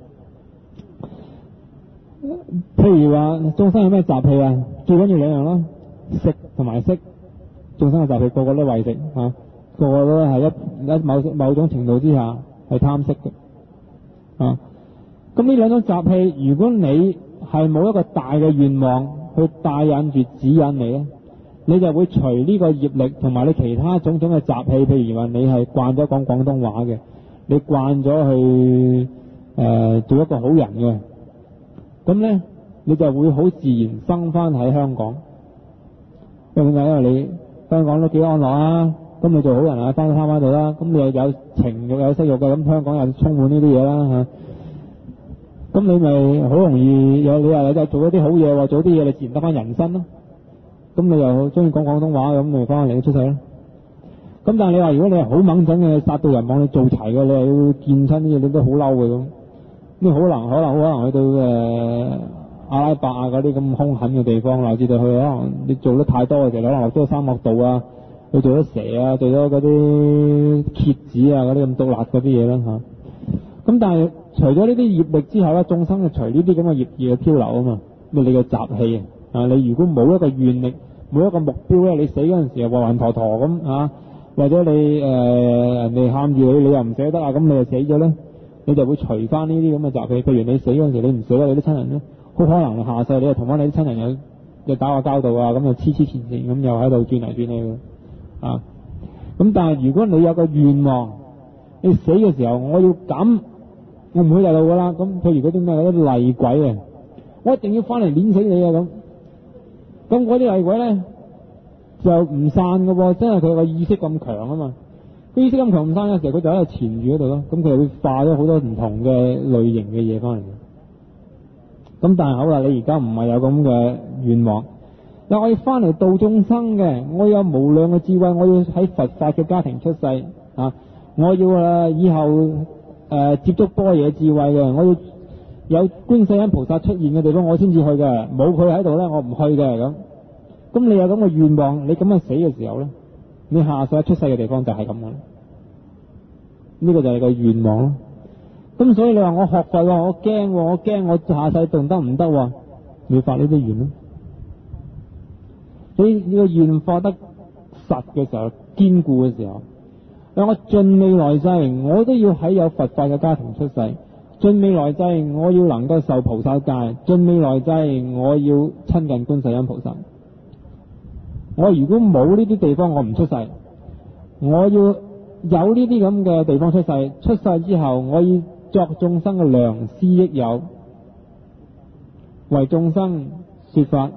Speaker 2: 譬如話眾生有咩習氣啊？最緊要兩樣咯，食同埋色。眾生嘅習氣個個都為食啊，個個都係一某種程度之下係貪色嘅啊。咁呢兩種習氣，如果你係冇一個大嘅願望去帶引住指引你咧，你就會隨呢個業力同埋你其他種種嘅習氣。譬如話你係慣咗講廣東話嘅，你慣咗去做一個好人嘅，咁咧你就會好自然生翻喺香港。因為你香港都幾安樂啊，咁你做好人啊，翻到翻度啦，咁你又有情欲有色欲嘅，咁香港又充滿呢啲嘢啦嚇。咁你咪好容易你又做一啲好嘢，做啲嘢你自然得翻人身咯。咁你又中意講廣東話，咁你咪翻嚟出世咯。咁但係你話如果你係好猛整嘅，殺到人亡你做齊嘅，你係要見親啲嘢你都好嬲嘅咁。你可能去到阿拉伯啊嗰啲咁兇狠嘅地方，乃至到去可能你做得太多嘅時候，可能落咗三惡道啊，你做咗蛇啊，做咗嗰啲蝎子啊嗰啲咁毒辣嗰啲嘢啦嚇。咁但係除咗呢啲業力之後咧，眾生就隨呢啲咁嘅業意嘅漂流啊嘛。咁你嘅習氣啊，你如果冇一個願力，冇一個目標咧，你死嗰陣時又暈暈陀陀咁啊，或者你人哋喊住你又唔捨得啊，咁你就死咗咧，你就會隨翻呢啲咁嘅習氣。譬如你死嗰陣時你唔捨得你啲親人咧，好可能下世你又同翻你啲親人又打下交道啊，咁又黐纏咁又喺度轉嚟轉去嘅啊。咁但係如果你有個願望，你死嘅時候我要咁。我唔會嚟到噶啦，咁譬如嗰啲咩嗰啲厲鬼啊，我一定要翻嚟碾死你啊咁。咁嗰啲厲鬼咧就唔散噶喎，真係佢個意識咁強啊嘛。佢意識咁強唔散嘅時候，佢就喺度纏住嗰度咯。咁佢就會化咗好多唔同嘅類型嘅嘢翻嚟。咁但係好啦，你而家唔係有咁嘅願望，但我要翻嚟度眾生嘅，我有無量嘅智慧，我要喺佛法嘅家庭出世啊，我要以後。接觸般若智慧嘅，我要有觀世音菩薩出現嘅地方我先至去嘅，冇佢喺度咧我唔去嘅咁。咁你有咁嘅願望，你咁樣死嘅時候咧，你下世出世嘅地方就係咁嘅。呢個就係個願望咯。咁所以你話我學佛我驚我下世仲得唔得？你要發呢啲願咯。所以呢個願發得實嘅時候，堅固嘅時候， 我盡未來世我都要喺有佛法嘅家庭出世，盡未來世我要能夠受菩薩戒，盡未來世我要親近觀世音菩薩。我如果冇呢啲地方我唔出世，我要有呢啲咁嘅地方出世，出世之後我要作眾生嘅良師益友，為眾生說法。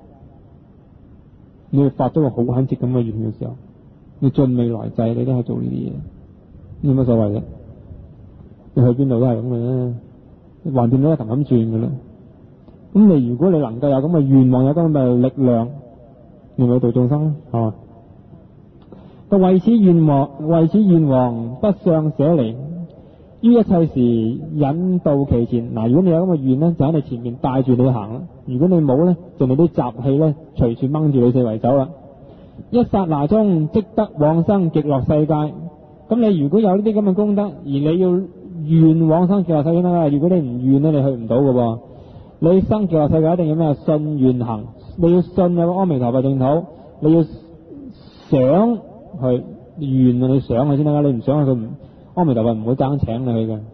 Speaker 2: 你要發咗個好懇切咁嘅願嘅時候，你盡未來世你都係做呢啲嘢，有乜所謂嘅？你去邊度都係咁嘅啦，橫掂都係咁轉嘅啦。咁你如果你能夠有咁嘅願望，有咁嘅力量，你咪度眾生係嘛？為此願王不相捨離，於一切時引導其前。嗱，如果你有咁嘅願咧，就喺你前面帶住你行啦。如果你冇咧，就你啲習氣咧隨處掹住你四圍走啦。一剎那中即得往生極樂世界。咁你如果有呢啲咁嘅功德，而你要願往生極樂世界啦，如果你唔願咧，你去唔到嘅喎。你生極樂世界一定要咩？信願行。你要信有個阿彌陀佛淨土，你要想去願啊，你想去先得啦。你唔想去，佢唔阿彌陀佛唔會爭請你去嘅。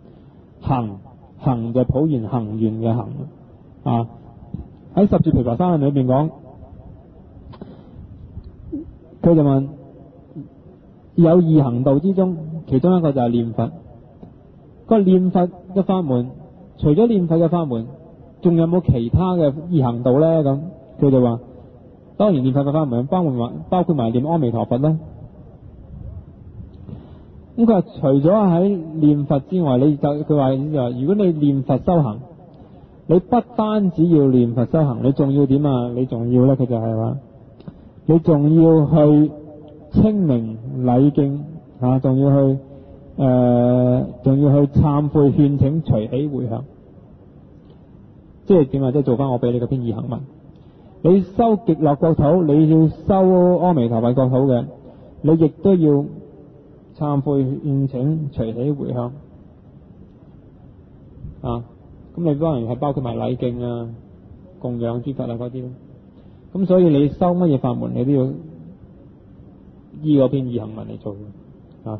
Speaker 2: 行就普賢行願嘅行啊。喺十住毘缽沙裏邊講，佢就問有二行道之中，其中一個就係念佛。個念佛嘅法門，除咗念佛嘅法門，仲有冇其他嘅二行道咧？咁佢就話，當然念佛嘅法門包括埋念阿彌陀佛啦。咁佢話除咗喺念佛之外，佢話如果你念佛修行，你不單止要念佛修行，你仲要點啊？你仲要咧，佢就係話，你仲要去清明禮敬啊，仲要去懺悔勸請隨喜回向。即係點啊？即係做翻我俾你嗰篇易行文。你修極樂國土，你要修阿彌陀佛國土嘅，你亦都要懺悔勸請隨喜回向啊。咁你當然係包括埋禮敬啊、供養諸佛啊嗰啲咯。咁所以你修乜嘢法門，你都要依嗰篇易行文嚟做啊。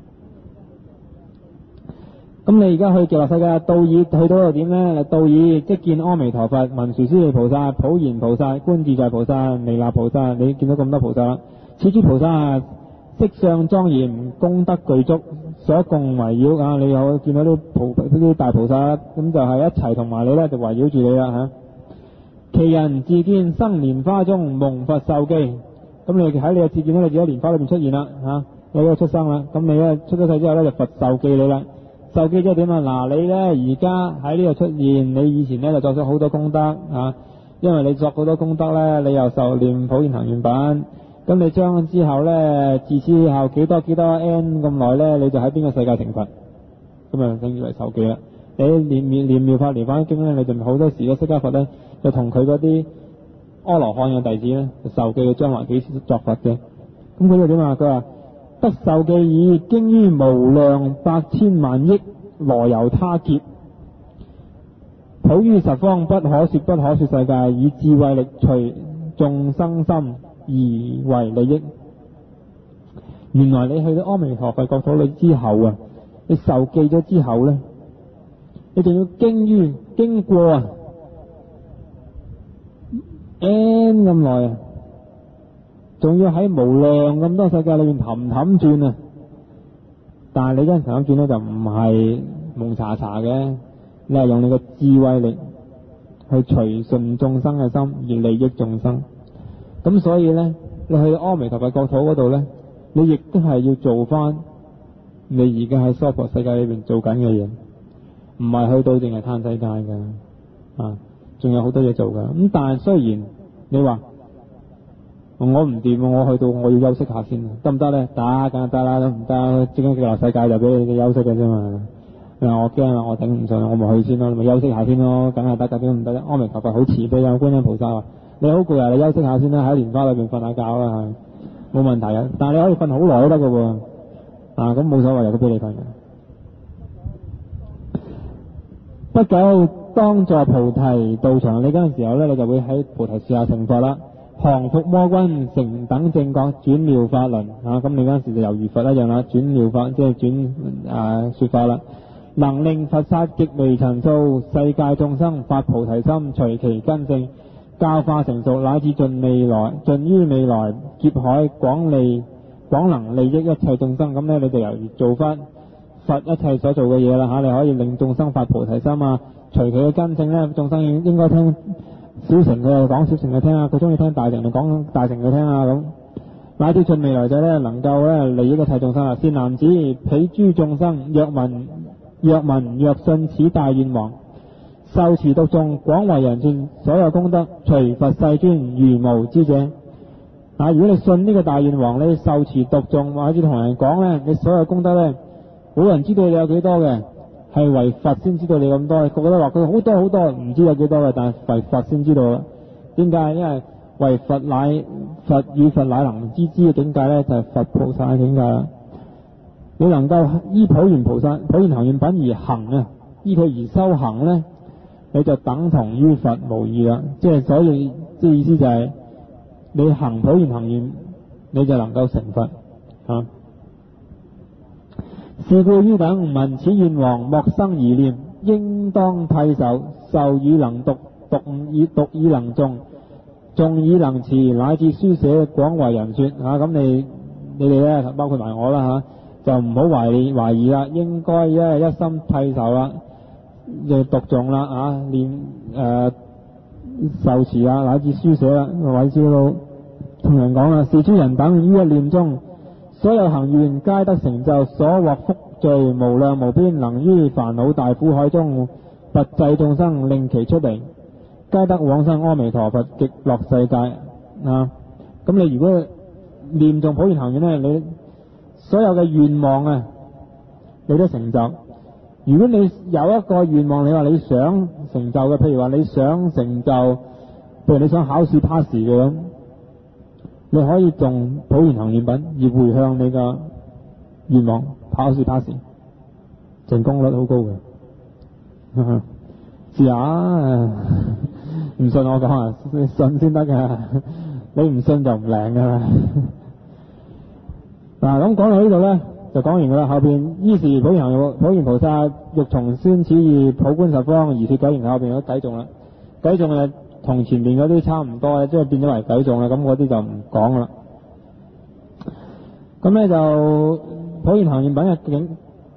Speaker 2: 咁你而家去極樂世界，到已去到度點咧？到已即見阿彌陀佛、文殊師利菩薩、普賢菩薩、觀自在菩薩、彌勒菩薩。你見到咁多菩薩啦，此諸菩薩色相莊嚴，功德具足，所共圍繞啊！你有見到啲大菩薩，咁就係一齊同埋你咧，就圍繞住你啦吓。其人自見生蓮花中蒙佛授記，咁你喺你嘅自見咧，你自己喺蓮花裏邊出現啦吓，你喺度出生啦。咁你咧出咗世之後咧，就佛授記你啦。授記即係點啊？嗱，你咧而家喺呢度出現，你以前咧就作咗好多功德啊，因為你作好多功德咧，你又受念普賢行願品。咁你將之後咧，自此以後幾多 n 咁耐咧，你就喺邊個世界成佛？咁啊，等於為授記啦。你念妙法蓮華經咧，你就好多時咧，釋迦佛咧就同佢嗰啲阿羅漢嘅弟子咧，就授記佢將來幾時作佛嘅。咁佢就點啊？佢話得授記已，經於無量百千萬億羅由他劫，普於十方不可說世界，以智慧力隨眾生心而為利益。原來你去到阿彌陀佛國土裏之後啊，你受記咗之後咧，你仲要經過啊 n 咁耐啊，仲要喺無量咁多世界裏面氹轉啊。但係你真係氹轉咧，就唔係蒙查查嘅，你係用你嘅智慧力去隨順眾生嘅心而利益眾生。咁所以咧，你去阿彌陀佛國土嗰度咧，你亦都係要做翻你而家喺娑婆世界裏邊做緊嘅嘢，唔係去到淨係嘆世界噶啊，仲有好多嘢做噶。咁但係雖然你話我唔掂，我去到我要休息下先，得唔得咧？得，梗係得啦，都唔得，即刻極樂世界就俾你休息嘅啫嘛。我驚啦，我頂唔順，我咪去先咯，你咪休息下先咯，梗係得噶，點唔得啫？阿彌陀佛好慈悲啊，觀音菩薩話你好攰啊，你休息下先啦，喺蓮花裏邊瞓下覺啦，冇問題啊。但係你可以瞓好耐都得噶喎，啊咁冇所謂，有得俾你瞓嘅。不久當坐菩提道場，你嗰陣時候咧，你就會喺菩提樹下成佛啦。 降伏魔君，成等正覺，轉妙法輪啊！咁你嗰陣時就猶如佛一樣啦，轉妙法即係轉說法啦。能令佛剎極微塵數，世界眾生發菩提心，隨其根性，教化成熟，乃至盡於未來劫海廣能利益一切眾生。咁咧你就猶如做翻佛一切所做嘅嘢啦嚇，你可以令眾生發菩提心啊！隨其嘅根性咧，眾生應該聽小乘嘅講小乘嘅聽啊，佢中意聽大乘就講大乘嘅聽啊咁。乃至盡未來者咧，能夠咧利益一切眾生啊！善男子，彼諸眾生若信此大願王，受持讀誦，廣為人傳，所有功德隨佛世尊如無知者。啊！如果你信呢個大願王，你受持讀誦或者同人講咧，你所有功德咧，冇人知道你有幾多嘅，係唯佛先知道你咁多。個個都話佢好多好多，唔知有幾多嘅，但係唯佛先知道啦。點解？因為唯佛與佛乃能知嘅境界咧，就係佛菩薩嘅境界啦。你能夠依普賢行願品而行啊，依佢而修行咧，你就等同於佛無異啦。即係所以即係意思就係、你行普賢行願，你就能夠成佛啊。是故於等聞此願王，莫生疑念，應當剃受，受以能讀以能誦以能持，乃至書寫廣為人說啊。咁你哋咧，包括埋我啦就唔好懷疑啦，應該一心剃受啦，就讀誦啦受持乃至書寫啦，或者到同人講啦，是諸人等於一念中，所有行願皆得成就，所獲福罪無量無邊，能於煩惱大苦海中拔濟眾生，令其出離，皆得往生阿彌陀佛極樂世界啊！咁你如果念誦普賢行願咧，你所有嘅願望你都成就。如果你有一個願望，你話你想成就嘅，譬如話你想成就，譬如你想考試 pass 嘅咁，你可以誦普賢行願品而回向你嘅願望，考試 pass， 成功率好高嘅。試下唔信我講啊，你信先得㗎，你唔信就唔靈㗎啦。嗱，咁講到呢度咧，就講完㗎啦。後邊於是普賢菩薩欲重宣此義，普觀十方而說偈言，後邊有偈頌啦。偈頌同前面嗰啲差唔多，即係變咗為偈頌啦。咁嗰啲就唔講啦。咁咧就普賢行願品嘅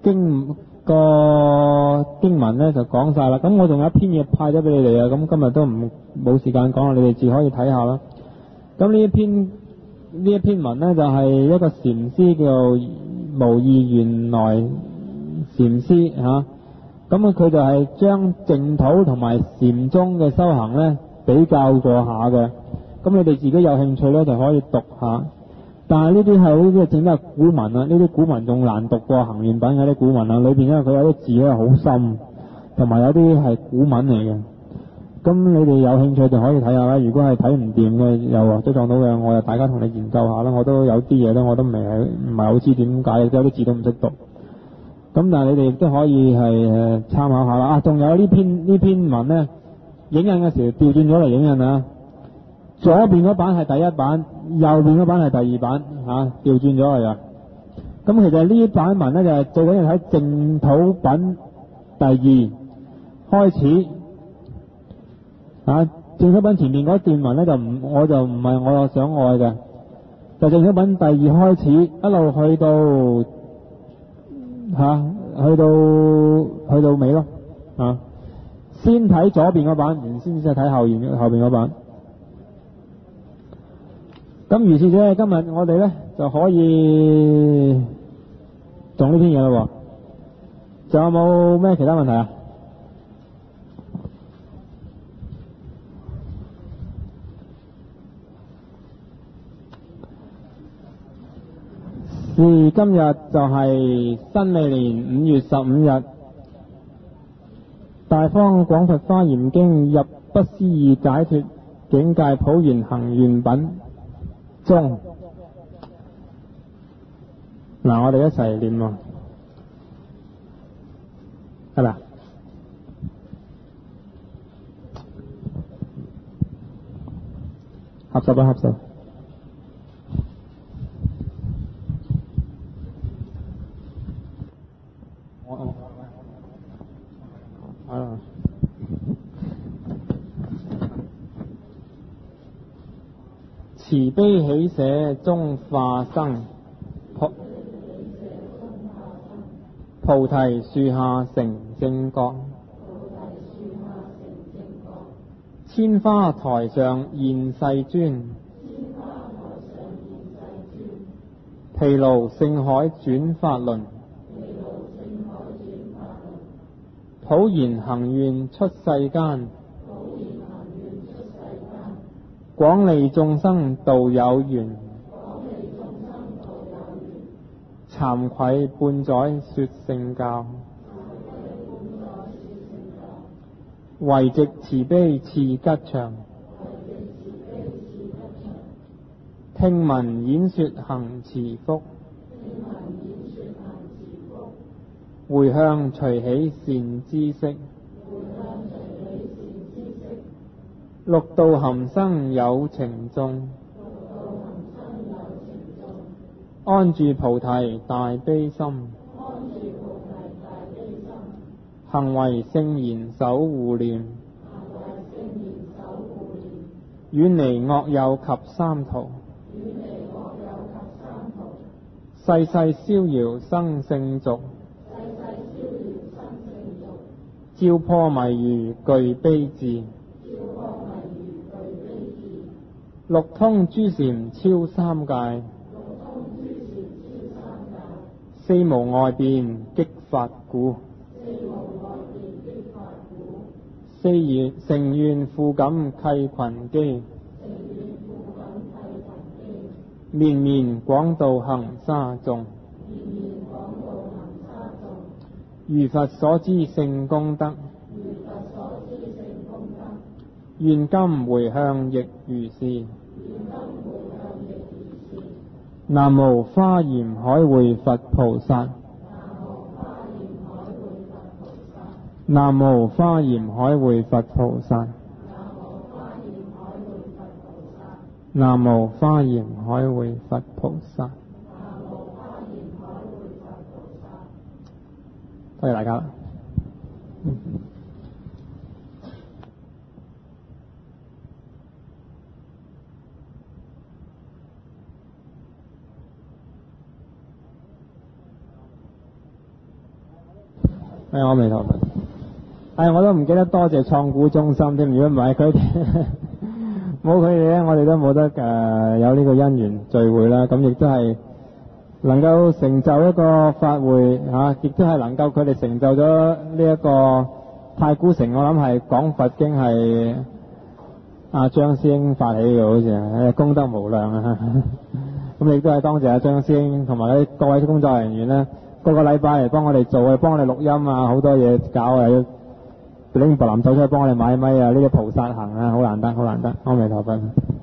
Speaker 2: 經文咧就講晒啦。咁我仲有一篇嘢派咗俾你哋啊。咁今日都冇時間講啦，你哋自可以睇下啦。咁呢一篇文咧就係一個禪師叫無義原來禪師吓。咁佢就係將淨土同埋禪宗嘅修行咧比較過下嘅。咁你哋自己有興趣咧就可以讀下。但係呢啲係整啲古文啊，呢啲古文仲難讀過行願品嗰啲古文啊，裏邊咧佢有啲字咧好深，同埋有啲係古文嚟嘅。咁你哋有興趣就可以睇下啦。如果係睇唔掂嘅，又都撞到嘅，我又大家同你研究下啦。我都有啲嘢咧，我都唔係好知點解，有啲字都唔識讀。咁但係你哋亦都可以係參考下啦。仲有呢篇文咧，影印嘅時候調轉咗嚟影印啊。左邊嗰版係第一版，右邊嗰版係第二版調轉咗嚟啊。咁其實呢版文咧就係最緊要睇淨土品第二開始淨土品前面嗰段文咧我就唔係我想愛嘅，就淨土品第二開始一路去到尾咯先睇左邊嗰版，然先至睇後邊嗰版。咁如是者，今日我哋咧就可以做呢篇嘢咯。仲有冇咩其他問題啊？今日就係新曆年5月15日，大方廣佛華嚴經入不思議解脫境界普賢行願品中。嗱，我哋一齊念喎，係咪？ 合十啦，合十。慈悲喜捨中化生，菩提樹下成正覺，千花台上現世尊，毗盧聖海轉法輪，普賢行願出世間，廣利眾生度有緣，慚愧半載說聖教，唯藉慈悲賜吉祥，聽聞演說行持福，回向隨喜善知識，六道含生有情眾，安住菩提大悲心，行為聖賢守護念，遠離惡友及三途，世世逍遙生聖俗，照破迷愚具悲智，六通諸禪超三界，四無礙辯擊法鼓，四願成願富感契群機，綿綿廣度行沙眾，如佛所知聖功德，願今回向亦如是。南無華嚴海會佛菩薩，南無華嚴海會佛菩薩，南無華嚴海會佛菩薩。多謝大家。阿彌陀佛。我都唔記得多謝創古中心添，如果唔係佢哋，冇佢哋咧，我哋都冇得有呢個因緣聚會啦。咁亦都係能夠成就一個法會亦都係能夠佢哋成就咗呢一個太古城。我諗係講佛經係阿張師兄發起嘅，好似係功德無量啊！咁亦都係多謝阿張師兄同埋各位工作人員咧。個個禮拜嚟幫我哋做，幫我哋錄音啊，好多嘢搞啊，要拎部藍手出去幫我哋買咪啊，呢啲菩薩行啊，好難得，好難得，阿彌陀佛。